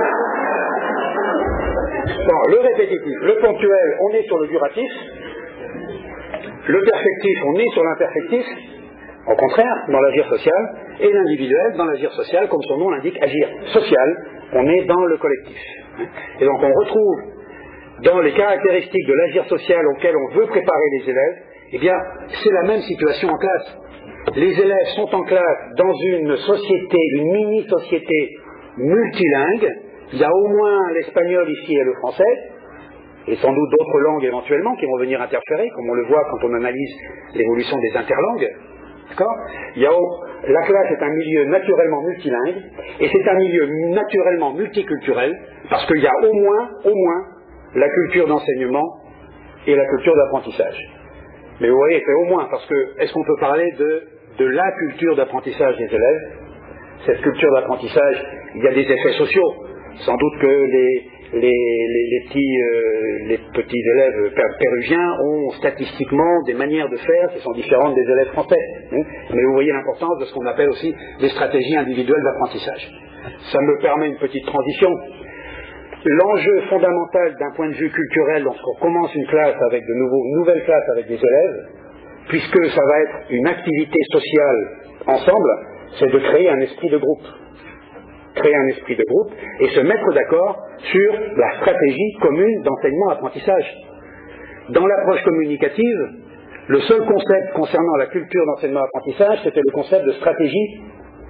Bon, le répétitif, le ponctuel, on est sur le duratif. Le perfectif, on est sur l'imperfectif. Au contraire, dans l'agir social. Et l'individuel, dans l'agir social, comme son nom l'indique, agir social, on est dans le collectif. Et donc on retrouve dans les caractéristiques de l'agir social auquel on veut préparer les élèves, eh bien, c'est la même situation en classe. Les élèves sont en classe dans une société, une mini-société multilingue. Il y a au moins l'espagnol ici et le français, et sans doute d'autres langues éventuellement qui vont venir interférer, comme on le voit quand on analyse l'évolution des interlangues. D'accord ? Il y a au, la classe est un milieu naturellement multilingue, et c'est un milieu naturellement multiculturel, parce qu'il y a au moins, au moins, la culture d'enseignement et la culture d'apprentissage. Mais vous voyez, c'est au moins, parce que, est-ce qu'on peut parler de, de la culture d'apprentissage des élèves? Cette culture d'apprentissage, il y a des effets sociaux. Sans doute que les, les, les, les, petits, euh, les petits élèves péruviens ont statistiquement des manières de faire qui sont différentes des élèves français. Hein. Mais vous voyez l'importance de ce qu'on appelle aussi des stratégies individuelles d'apprentissage. Ça me permet une petite transition. L'enjeu fondamental d'un point de vue culturel lorsqu'on commence une classe avec de nouveaux, une nouvelle classe avec des élèves, puisque ça va être une activité sociale ensemble, c'est de créer un esprit de groupe. Créer un esprit de groupe et se mettre d'accord sur la stratégie commune d'enseignement-apprentissage. Dans l'approche communicative, le seul concept concernant la culture d'enseignement-apprentissage, c'était le concept de stratégie.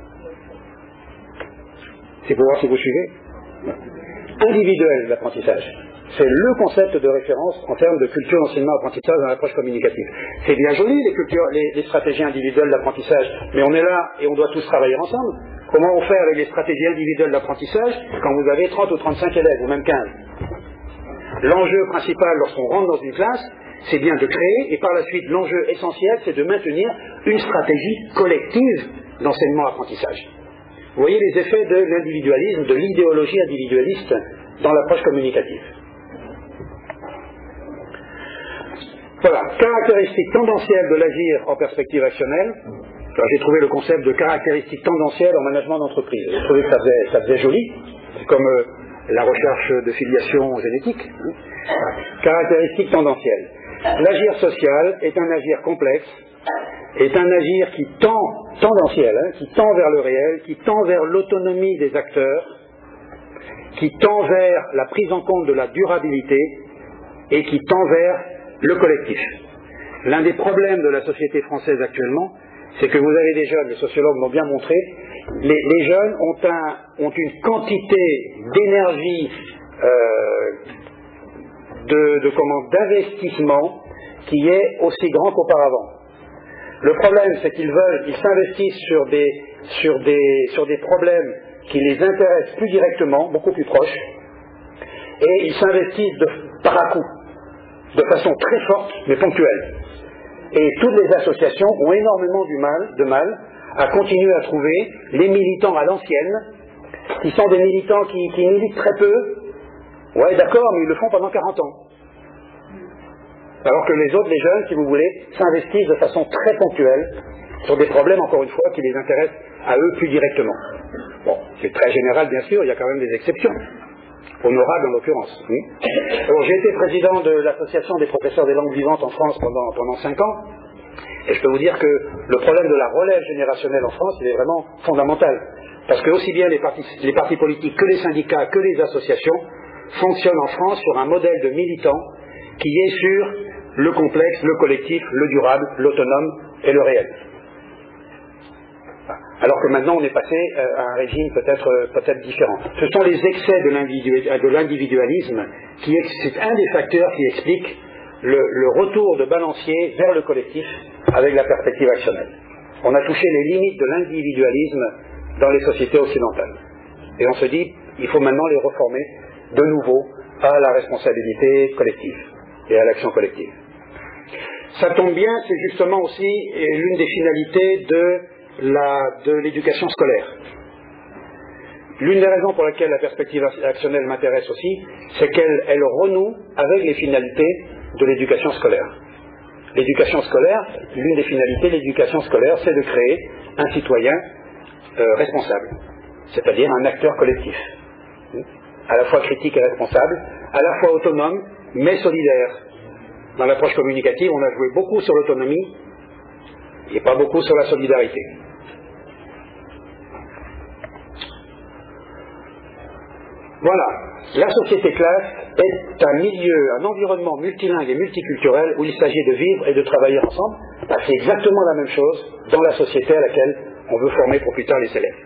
C'est pour voir si vous suivez. Individuelle d'apprentissage. C'est le concept de référence en termes de culture d'enseignement-apprentissage dans l'approche communicative. C'est bien joli les, cultures, les, les stratégies individuelles d'apprentissage, mais on est là et on doit tous travailler ensemble. Comment on fait avec les stratégies individuelles d'apprentissage quand vous avez trente ou trente-cinq élèves, ou même quinze? L'enjeu principal lorsqu'on rentre dans une classe, c'est bien de créer, et par la suite l'enjeu essentiel, c'est de maintenir une stratégie collective d'enseignement-apprentissage. Vous voyez les effets de l'individualisme, de l'idéologie individualiste dans l'approche communicative. Voilà, caractéristiques tendancielles de l'agir en perspective actionnelle. Alors, j'ai trouvé le concept de caractéristiques tendancielles en management d'entreprise. J'ai trouvé que ça faisait, ça faisait joli, c'est comme euh, la recherche de filiation génétique. Caractéristiques tendancielles. L'agir social est un agir complexe, est un agir qui tend, tendanciel, hein, qui tend vers le réel, qui tend vers l'autonomie des acteurs, qui tend vers la prise en compte de la durabilité et qui tend vers le collectif. L'un des problèmes de la société française actuellement, c'est que vous avez des jeunes, les sociologues l'ont bien montré, les, les jeunes ont, un, ont une quantité d'énergie, euh, de, de comment, d'investissement qui est aussi grand qu'auparavant. Le problème, c'est qu'ils veulent, ils s'investissent sur des, sur des, sur des problèmes qui les intéressent plus directement, beaucoup plus proches, et ils s'investissent de, par à coup, de façon très forte, mais ponctuelle. Et toutes les associations ont énormément du mal, de mal à continuer à trouver les militants à l'ancienne, qui sont des militants qui, qui militent très peu. Ouais, d'accord, mais ils le font pendant quarante ans. Alors que les autres, les jeunes, si vous voulez, s'investissent de façon très ponctuelle sur des problèmes, encore une fois, qui les intéressent à eux plus directement. Bon, c'est très général, bien sûr, il y a quand même des exceptions. Honorable en l'occurrence. Oui. Alors j'ai été président de l'association des professeurs des langues vivantes en France pendant, pendant cinq ans, et je peux vous dire que le problème de la relève générationnelle en France, il est vraiment fondamental. Parce que aussi bien les partis, les partis politiques que les syndicats, que les associations fonctionnent en France sur un modèle de militants qui est sur le complexe, le collectif, le durable, l'autonome et le réel. Alors que maintenant on est passé à un régime peut-être peut-être différent. Ce sont les excès de l'individualisme qui, c'est un des facteurs qui explique le, le retour de balancier vers le collectif avec la perspective actionnelle. On a touché les limites de l'individualisme dans les sociétés occidentales. Et on se dit, il faut maintenant les reformer de nouveau à la responsabilité collective et à l'action collective. Ça tombe bien, c'est justement aussi l'une des finalités de La, de l'éducation scolaire. L'une des raisons pour laquelle la perspective actionnelle m'intéresse aussi, c'est qu'elle elle renoue avec les finalités de l'éducation scolaire. L'éducation scolaire, l'une des finalités de l'éducation scolaire, c'est de créer un citoyen euh, responsable, c'est-à-dire un acteur collectif, à la fois critique et responsable, à la fois autonome, mais solidaire. Dans l'approche communicative, on a joué beaucoup sur l'autonomie et pas beaucoup sur la solidarité. Voilà, la société classe est un milieu, un environnement multilingue et multiculturel où il s'agit de vivre et de travailler ensemble. Ben, c'est exactement la même chose dans la société à laquelle on veut former pour plus tard les élèves.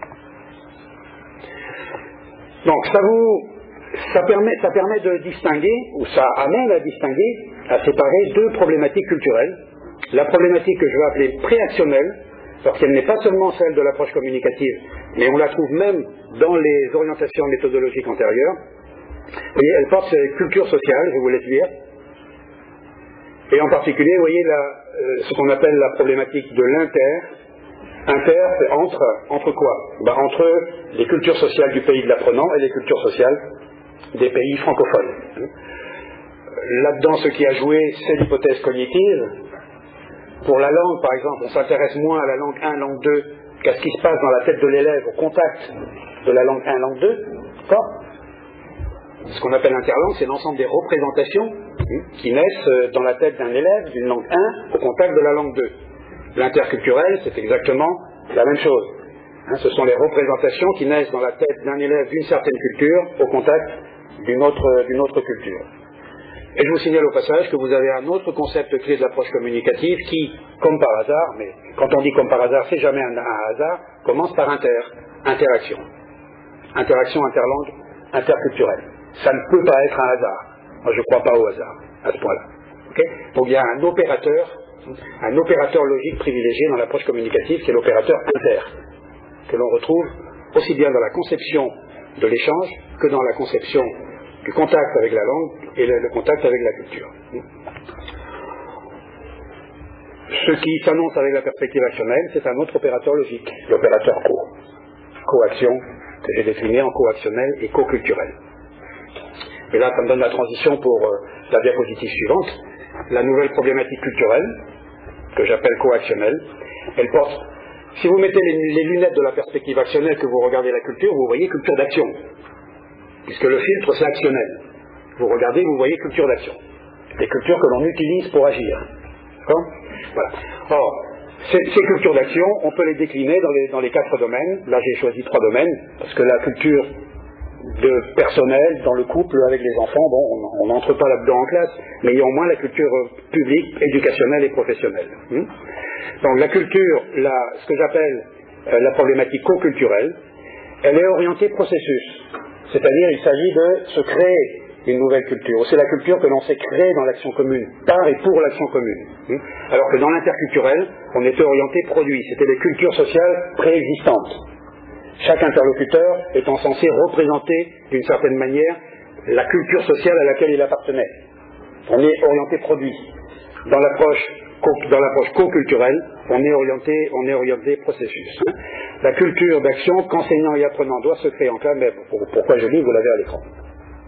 Donc ça vous, ça permet, ça permet de distinguer, ou ça amène à distinguer, à séparer deux problématiques culturelles. La problématique que je vais appeler préactionnelle, parce qu'elle n'est pas seulement celle de l'approche communicative, mais on la trouve même dans les orientations méthodologiques antérieures. Vous voyez, elle porte sur culture sociale, je vous laisse lire. Et en particulier, vous voyez, la, euh, ce qu'on appelle la problématique de l'inter. Inter, c'est entre, entre quoi? Ben, entre les cultures sociales du pays de l'apprenant et les cultures sociales des pays francophones. Là-dedans, ce qui a joué, c'est l'hypothèse cognitive. Pour la langue, par exemple, on s'intéresse moins à la langue un, langue deux, qu'à ce qui se passe dans la tête de l'élève au contact de la langue un, langue deux. D'accord? Ce qu'on appelle interlangue, c'est l'ensemble des représentations qui naissent dans la tête d'un élève d'une langue un au contact de la langue deux. L'interculturel, c'est exactement la même chose. Hein, ce sont les représentations qui naissent dans la tête d'un élève d'une certaine culture au contact d'une autre, d'une autre culture. Et je vous signale au passage que vous avez un autre concept clé de l'approche communicative qui, comme par hasard, mais quand on dit comme par hasard, c'est jamais un, un hasard, commence par inter, interaction. Interaction interlangue, interculturelle. Ça ne peut pas être un hasard. Moi, je ne crois pas au hasard, à ce point-là. Okay? Donc il y a un opérateur, un opérateur logique privilégié dans l'approche communicative, qui est l'opérateur inter, que l'on retrouve aussi bien dans la conception de l'échange que dans la conception du contact avec la langue et le, le contact avec la culture. Ce qui s'annonce avec la perspective actionnelle, c'est un autre opérateur logique, l'opérateur co. Coaction, que j'ai défini en coactionnel et co-culturel. Et là, ça me donne la transition pour euh, la diapositive suivante. La nouvelle problématique culturelle, que j'appelle coactionnelle, elle porte, si vous mettez les, les lunettes de la perspective actionnelle, que vous regardez la culture, vous voyez culture d'action. Puisque le filtre, c'est actionnel. Vous regardez, vous voyez culture d'action. Les cultures que l'on utilise pour agir. D'accord ? Voilà. Or, ces, ces cultures d'action, on peut les décliner dans les, dans les quatre domaines. Là, j'ai choisi trois domaines, parce que la culture de personnel, dans le couple, avec les enfants, bon, on n'entre pas là-dedans en classe, mais il y a au moins la culture publique, éducationnelle et professionnelle. Hum Donc la culture, la, ce que j'appelle euh, la problématique co-culturelle, elle est orientée processus. C'est-à-dire, il s'agit de se créer une nouvelle culture. C'est la culture que l'on s'est créée dans l'action commune, par et pour l'action commune. Alors que dans l'interculturel, on était orienté produit. C'était des cultures sociales préexistantes. Chaque interlocuteur étant censé représenter, d'une certaine manière, la culture sociale à laquelle il appartenait. On est orienté produit. Dans l'approche dans l'approche co-culturelle, on est orienté, on est orienté processus. La culture d'action qu'enseignant et apprenant doit se créer en classe, mais pourquoi je lis, vous l'avez à l'écran. D'accord ?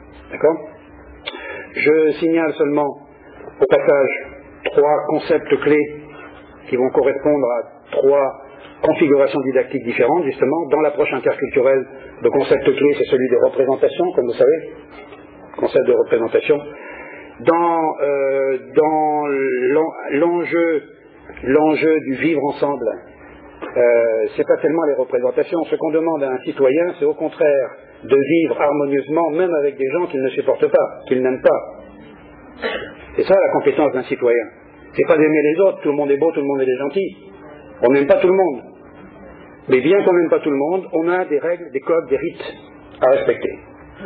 Je signale seulement, au passage, trois concepts clés qui vont correspondre à trois configurations didactiques différentes, justement. Dans l'approche interculturelle, le concept clé, c'est celui de représentation, comme vous savez, concept de représentation. Dans, euh, dans l'enjeu, l'enjeu du vivre ensemble, euh, c'est pas tellement les représentations. Ce qu'on demande à un citoyen, c'est au contraire de vivre harmonieusement, même avec des gens qu'il ne supporte pas, qu'il n'aime pas. C'est ça la compétence d'un citoyen. C'est pas d'aimer les autres, tout le monde est beau, tout le monde est gentil. On n'aime pas tout le monde. Mais bien qu'on n'aime pas tout le monde, on a des règles, des codes, des rites à respecter. D'accord ?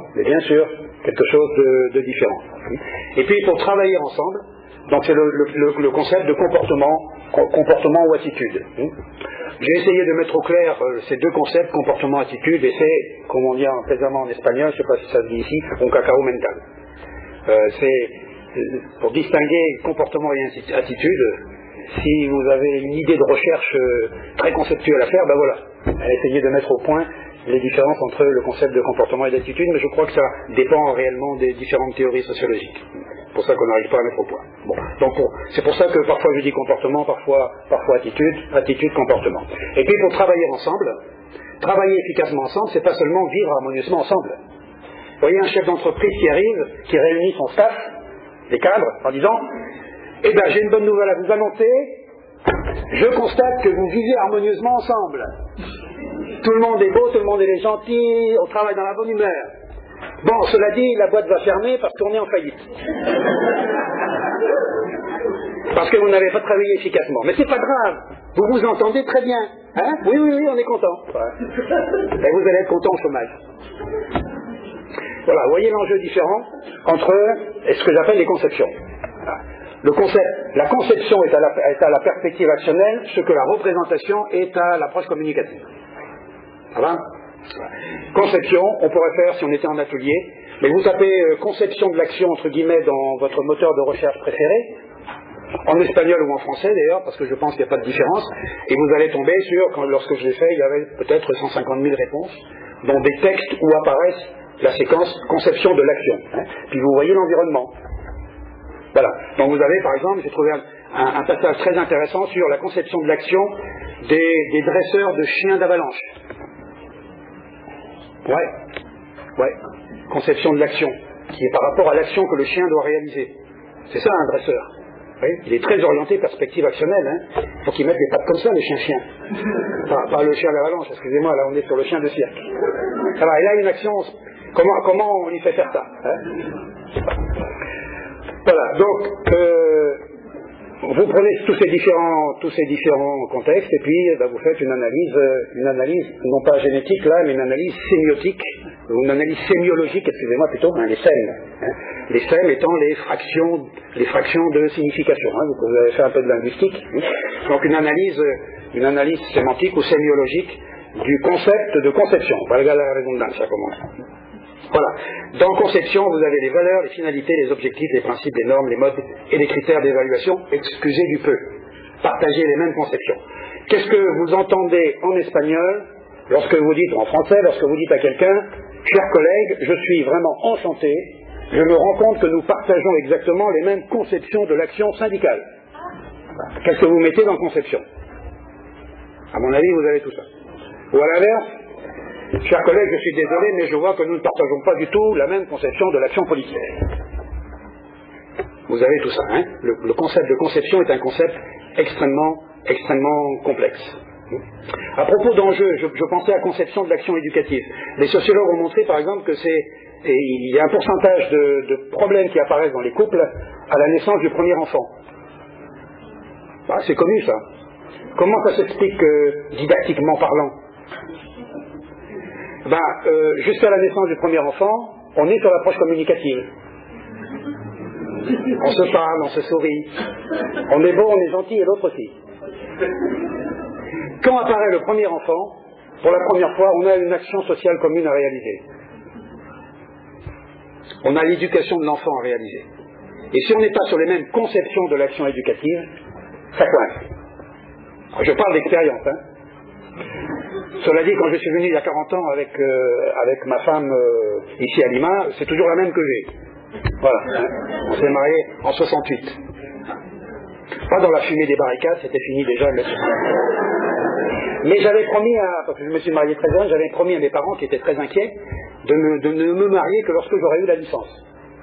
Mais bien sûr, quelque chose de, de différent. Et puis, il faut travailler ensemble. Donc, c'est le, le, le concept de comportement, comportement ou attitude. J'ai essayé de mettre au clair euh, ces deux concepts, comportement, attitude, et c'est, comme on dit en, plaisamment en espagnol, je ne sais pas si ça se dit ici, un cacao mental. Euh, c'est pour distinguer comportement et attitude. Si vous avez une idée de recherche euh, très conceptuelle à faire, ben voilà, essayez de mettre au point les différences entre le concept de comportement et d'attitude, mais je crois que ça dépend réellement des différentes théories sociologiques. C'est pour ça qu'on n'arrive pas à mettre au point. Bon, donc pour, c'est pour ça que parfois je dis comportement, parfois, parfois attitude, attitude, comportement. Et puis pour travailler ensemble, travailler efficacement ensemble, c'est pas seulement vivre harmonieusement ensemble. Vous voyez un chef d'entreprise qui arrive, qui réunit son staff, les cadres, en disant « Eh bien, j'ai une bonne nouvelle à vous annoncer, je constate que vous vivez harmonieusement ensemble. Tout le monde est beau, tout le monde est gentil, on travaille dans la bonne humeur. Bon, cela dit, la boîte va fermer parce qu'on est en faillite. Parce que vous n'avez pas travaillé efficacement. Mais c'est pas grave, vous vous entendez très bien. Hein? Oui, oui, oui, on est content. Ouais. Et vous allez être content au chômage. Voilà, vous voyez l'enjeu différent entre ce que j'appelle les conceptions. Voilà. Le concept, la conception est à la, est à la perspective actionnelle, ce que la représentation est à l'approche communicative. Ça va? Conception, on pourrait faire si on était en atelier, mais vous tapez euh, conception de l'action entre guillemets dans votre moteur de recherche préféré, en espagnol ou en français d'ailleurs, parce que je pense qu'il n'y a pas de différence, et vous allez tomber sur, quand, lorsque je l'ai fait, il y avait peut-être cent cinquante mille réponses, dont des textes où apparaissent la séquence conception de l'action. Hein. Puis vous voyez l'environnement. Voilà. Donc vous avez par exemple, j'ai trouvé un, un, un passage très intéressant sur la conception de l'action des, des dresseurs de chiens d'avalanche. Ouais, ouais, conception de l'action, qui est par rapport à l'action que le chien doit réaliser. C'est ça un dresseur. Oui, il est très orienté perspective actionnelle. Hein. Il faut qu'il mette des pattes comme ça, le chien-chien. Pas, pas le chien d'avalanche, excusez-moi, là on est sur le chien de cirque. Alors, il a une action, comment, comment on lui fait faire ça, hein? Voilà, donc, euh, vous prenez tous ces différents, tous ces différents contextes et puis ben, vous faites une analyse, une analyse, non pas génétique là, mais une analyse sémiotique, ou une analyse sémiologique, excusez-moi plutôt, hein, les sèmes. Hein. Les sèmes étant les fractions, les fractions de signification. Hein, vous avez fait un peu de linguistique. Hein. Donc une analyse, une analyse sémantique ou sémiologique du concept de conception. Voilà la redondance, ça commence. Voilà. Dans conception, vous avez les valeurs, les finalités, les objectifs, les principes, les normes, les modes et les critères d'évaluation. Excusez du peu. Partagez les mêmes conceptions. Qu'est-ce que vous entendez en espagnol lorsque vous dites, en français, lorsque vous dites à quelqu'un, chers collègues, je suis vraiment enchanté, je me rends compte que nous partageons exactement les mêmes conceptions de l'action syndicale. Qu'est-ce que vous mettez dans conception? À mon avis, vous avez tout ça. Ou à l'inverse, chers collègues, je suis désolé, mais je vois que nous ne partageons pas du tout la même conception de l'action politique. Vous avez tout ça, hein? le, le concept de conception est un concept extrêmement, extrêmement complexe. À propos d'enjeux, je, je pensais à conception de l'action éducative. Les sociologues ont montré, par exemple, que c'est, et il y a un pourcentage de, de problèmes qui apparaissent dans les couples à la naissance du premier enfant. Bah, c'est connu, ça. Comment ça s'explique euh, didactiquement parlant? Ben, euh, juste à la naissance du premier enfant, on est sur l'approche communicative. On se parle, on se sourit. On est beau, on est gentil, et l'autre aussi. Quand apparaît le premier enfant, pour la première fois, on a une action sociale commune à réaliser. On a l'éducation de l'enfant à réaliser. Et si on n'est pas sur les mêmes conceptions de l'action éducative, ça coince. Je parle d'expérience, hein. Cela dit, quand je suis venu il y a quarante ans avec, euh, avec ma femme euh, ici à Lima, c'est toujours la même que j'ai. Voilà. Hein. On s'est mariés en soixante-huit. Pas dans la fumée des barricades, c'était fini déjà. Mais, mais j'avais promis, à, parce que je me suis marié très jeune, j'avais promis à mes parents qui étaient très inquiets de, me, de ne me marier que lorsque j'aurais eu la licence.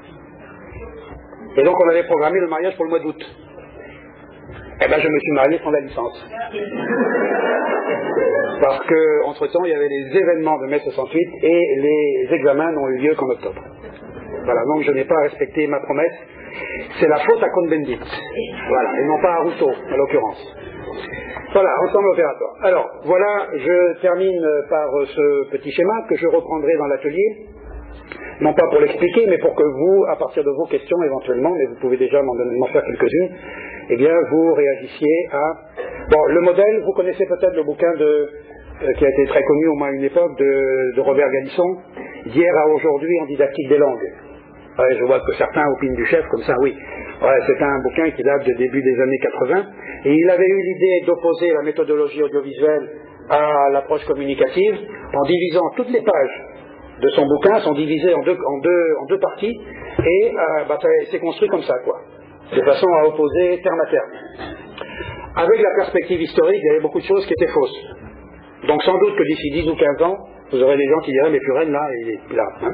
Et donc on avait programmé le mariage pour le mois d'août. Eh bien je me suis marié sans la licence. Parce que, entre temps, il y avait les événements de mai soixante-huit et les examens n'ont eu lieu qu'en octobre. Voilà, donc je n'ai pas respecté ma promesse. C'est la faute à Cohn-Bendit. Voilà, et non pas à Rousseau, à l'occurrence. Voilà, ensemble opératoire. Alors, voilà, je termine par ce petit schéma que je reprendrai dans l'atelier. Non pas pour l'expliquer, mais pour que vous, à partir de vos questions éventuellement, mais vous pouvez déjà m'en faire quelques-unes, eh bien, vous réagissiez à... Bon, le modèle, vous connaissez peut-être le bouquin de, euh, qui a été très connu au moins à une époque, de, de Robert Gallisson, d'hier à aujourd'hui en didactique des langues. Ouais, je vois que certains opinent du chef comme ça, oui. Ouais, c'est un bouquin qui date du début des années quatre-vingts, et il avait eu l'idée d'opposer la méthodologie audiovisuelle à l'approche communicative en divisant toutes les pages de son bouquin sont divisées en deux, en deux, en deux parties, et euh, bah, c'est construit comme ça, quoi, de façon à opposer terme à terme. Avec la perspective historique, il y avait beaucoup de choses qui étaient fausses. Donc sans doute que d'ici dix ou quinze ans, vous aurez des gens qui diraient, mais Puren, là, il est là. Hein.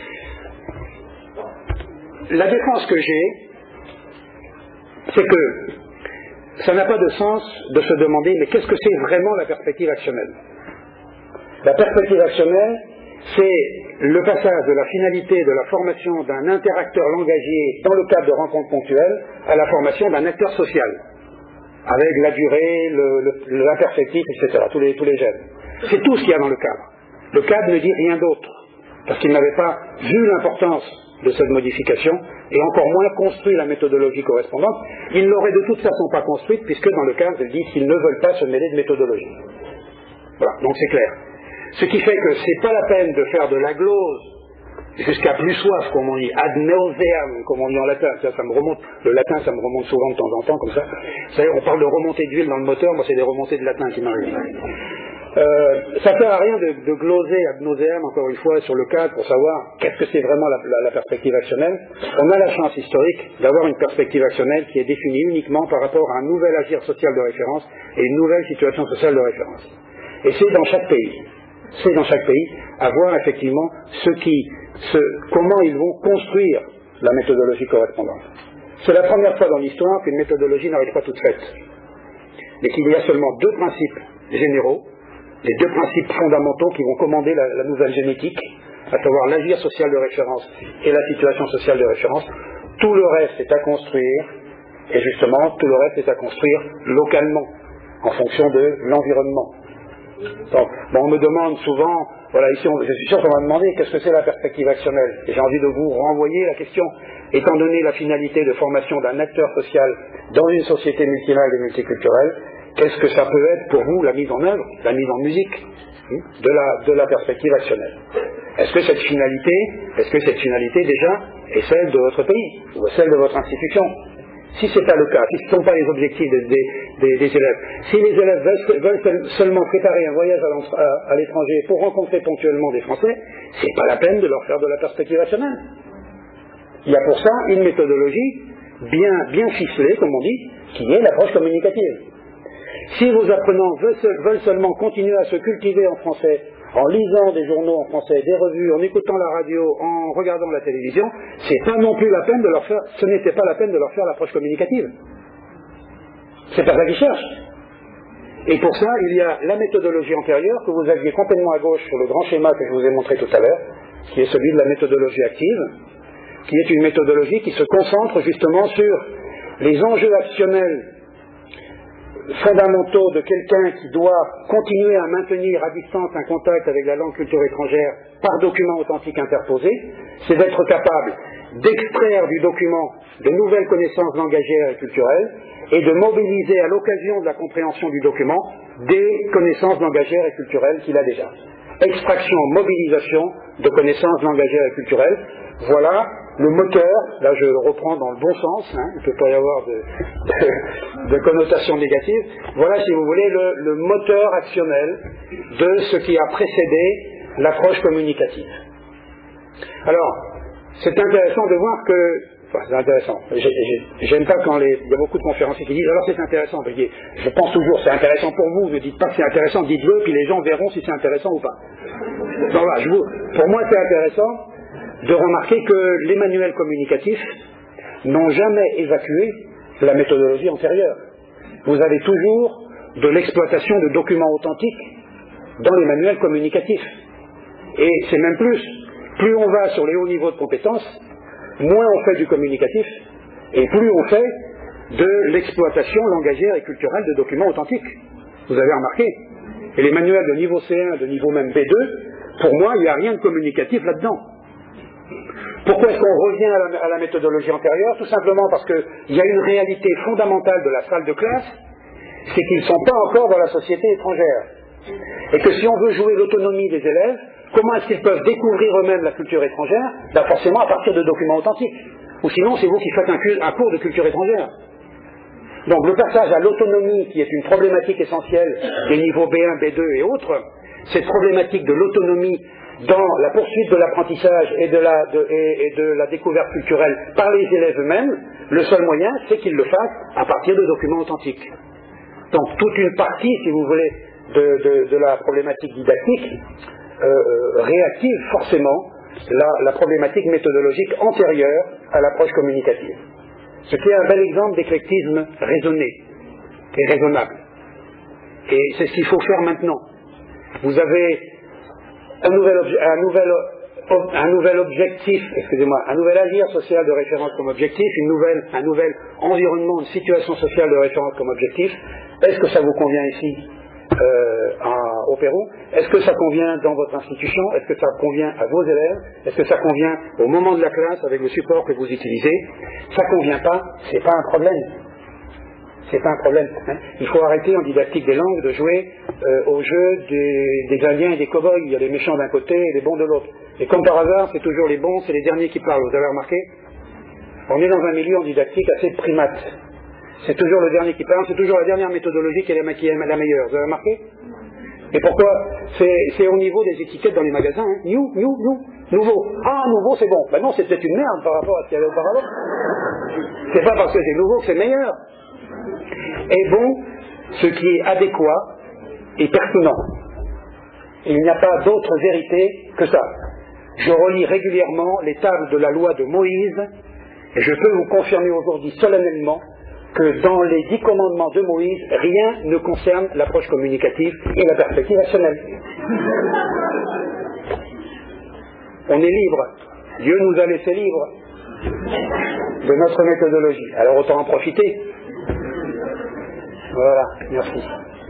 La défense que j'ai, c'est que ça n'a pas de sens de se demander, mais qu'est-ce que c'est vraiment la perspective actionnelle? La perspective actionnelle, c'est le passage de la finalité de la formation d'un interacteur langagier dans le cadre de rencontres ponctuelles à la formation d'un acteur social, avec la durée, le, le, la perspective, et cetera, tous les, tous les gènes. C'est tout ce qu'il y a dans le cadre. Le cadre ne dit rien d'autre, parce qu'il n'avait pas vu l'importance de cette modification et encore moins construit la méthodologie correspondante. Ils ne l'auraient de toute façon pas construite puisque dans le cadre ils disent qu'ils ne veulent pas se mêler de méthodologie. Voilà, donc c'est clair. Ce qui fait que c'est pas la peine de faire de la glose jusqu'à plus soif, comme on dit, ad nauseam, comme on dit en latin. Ça, ça me remonte, le latin, ça me remonte souvent de temps en temps, comme ça. Vous savez, on parle de remontée d'huile dans le moteur, moi c'est des remontées de latin qui m'arrivent. Euh, ça ne sert à rien de, de gloser ad nauseam, encore une fois, sur le cadre pour savoir qu'est-ce que c'est vraiment la, la, la perspective actionnelle. On a la chance historique d'avoir une perspective actionnelle qui est définie uniquement par rapport à un nouvel agir social de référence et une nouvelle situation sociale de référence. Et c'est dans chaque pays. C'est dans chaque pays à voir effectivement ce qui, ce, comment ils vont construire la méthodologie correspondante. C'est la première fois dans l'histoire qu'une méthodologie n'arrive pas toute faite, mais qu'il y a seulement deux principes généraux, les deux principes fondamentaux qui vont commander la, la nouvelle génétique, à savoir l'agir social de référence et la situation sociale de référence. Tout le reste est à construire, et justement tout le reste est à construire localement, en fonction de l'environnement. Donc, bon, on me demande souvent, voilà, ici, on, je suis sûr qu'on va me demander qu'est-ce que c'est la perspective actionnelle. Et j'ai envie de vous renvoyer la question, étant donné la finalité de formation d'un acteur social dans une société multilingue et multiculturelle, qu'est-ce que ça peut être pour vous la mise en œuvre, la mise en musique de la, de la perspective actionnelle? Est-ce que cette finalité, est-ce que cette finalité déjà est celle de votre pays ou celle de votre institution? Si ce n'est pas le cas, si ce ne sont pas les objectifs des, des, des, des élèves, si les élèves veulent, veulent seulement préparer un voyage à, à l'étranger pour rencontrer ponctuellement des Français, c'est pas la peine de leur faire de la perspective actionnelle. Il y a pour ça une méthodologie bien, bien ficelée, comme on dit, qui est l'approche communicative. Si vos apprenants veulent, veulent seulement continuer à se cultiver en français, en lisant des journaux en français, des revues, en écoutant la radio, en regardant la télévision, c'est pas non plus la peine de leur faire, ce n'était pas la peine de leur faire l'approche communicative. C'est pas ça qu'ils cherchent. Et pour ça, il y a la méthodologie antérieure que vous aviez complètement à gauche sur le grand schéma que je vous ai montré tout à l'heure, qui est celui de la méthodologie active, qui est une méthodologie qui se concentre justement sur les enjeux actionnels fondamentaux de quelqu'un qui doit continuer à maintenir à distance un contact avec la langue culture étrangère par document authentique interposé, c'est d'être capable d'extraire du document de nouvelles connaissances langagières et culturelles et de mobiliser à l'occasion de la compréhension du document des connaissances langagières et culturelles qu'il a déjà. Extraction, mobilisation de connaissances langagières et culturelles, voilà le moteur, là je le reprends dans le bon sens, hein, il ne peut pas y avoir de, de, de connotation négative, voilà si vous voulez le, le moteur actionnel de ce qui a précédé l'approche communicative. Alors, c'est intéressant de voir que, enfin c'est intéressant, j'aime pas quand les, il y a beaucoup de conférenciers qui disent alors c'est intéressant, je, dis, je pense toujours c'est intéressant pour vous, ne dites pas que c'est intéressant, dites-le, puis les gens verront si c'est intéressant ou pas. Donc voilà, je vous, pour moi c'est intéressant de remarquer que les manuels communicatifs n'ont jamais évacué la méthodologie antérieure. Vous avez toujours de l'exploitation de documents authentiques dans les manuels communicatifs. Et c'est même plus. Plus on va sur les hauts niveaux de compétences, moins on fait du communicatif, et plus on fait de l'exploitation langagière et culturelle de documents authentiques. Vous avez remarqué. Et les manuels de niveau C un, de niveau même B deux, pour moi, il n'y a rien de communicatif là-dedans. Pourquoi est-ce qu'on revient à la, à la méthodologie antérieure? Tout simplement parce qu'il y a une réalité fondamentale de la salle de classe, c'est qu'ils ne sont pas encore dans la société étrangère. Et que si on veut jouer l'autonomie des élèves, comment est-ce qu'ils peuvent découvrir eux-mêmes la culture étrangère? Ben forcément à partir de documents authentiques. Ou sinon, c'est vous qui faites un, un cours de culture étrangère. Donc le passage à l'autonomie, qui est une problématique essentielle des niveaux B un, B deux et autres, cette problématique de l'autonomie dans la poursuite de l'apprentissage et de la, de, et, et de la découverte culturelle par les élèves eux-mêmes, le seul moyen, c'est qu'ils le fassent à partir de documents authentiques. Donc toute une partie, si vous voulez, de, de, de la problématique didactique euh, réactive forcément la, la problématique méthodologique antérieure à l'approche communicative. Ce qui est un bel exemple d'éclectisme raisonné et raisonnable. Et c'est ce qu'il faut faire maintenant. Vous avez un nouvel, obje, un nouvel, un nouvel objectif, excusez-moi, un nouvel agir social de référence comme objectif, une nouvelle, un nouvel environnement, une situation sociale de référence comme objectif. Est-ce que ça vous convient ici euh, à, au au Pérou. Est-ce que ça convient dans votre institution? Est-ce que ça convient à vos élèves? Est-ce que ça convient au moment de la classe avec le support que vous utilisez? Ça convient pas, c'est pas un problème. C'est pas un problème. Hein. Il faut arrêter en didactique des langues de jouer euh, au jeu des, des Indiens et des cow-boys. Il y a les méchants d'un côté et les bons de l'autre. Et comme par hasard, c'est toujours les bons, c'est les derniers qui parlent. Vous avez remarqué? On est dans un milieu en didactique assez primate. C'est toujours le dernier qui parle, c'est toujours la dernière méthodologie qui est la, qui est la meilleure. Vous avez remarqué? Et pourquoi? C'est au niveau des étiquettes dans les magasins. Hein. New, new, new, nouveau. Ah, nouveau, c'est bon. Ben non, c'est peut-être une merde par rapport à ce qu'il y avait auparavant. C'est pas parce que c'est nouveau que c'est meilleur. Est bon ce qui est adéquat et pertinent. Il n'y a pas d'autre vérité que ça. Je relis régulièrement les tables de la loi de Moïse et je peux vous confirmer aujourd'hui solennellement que dans les dix commandements de Moïse, rien ne concerne l'approche communicative et la perspective actionnelle. On est libre. Dieu nous a laissé libres de notre méthodologie. Alors autant en profiter. Voilà, merci.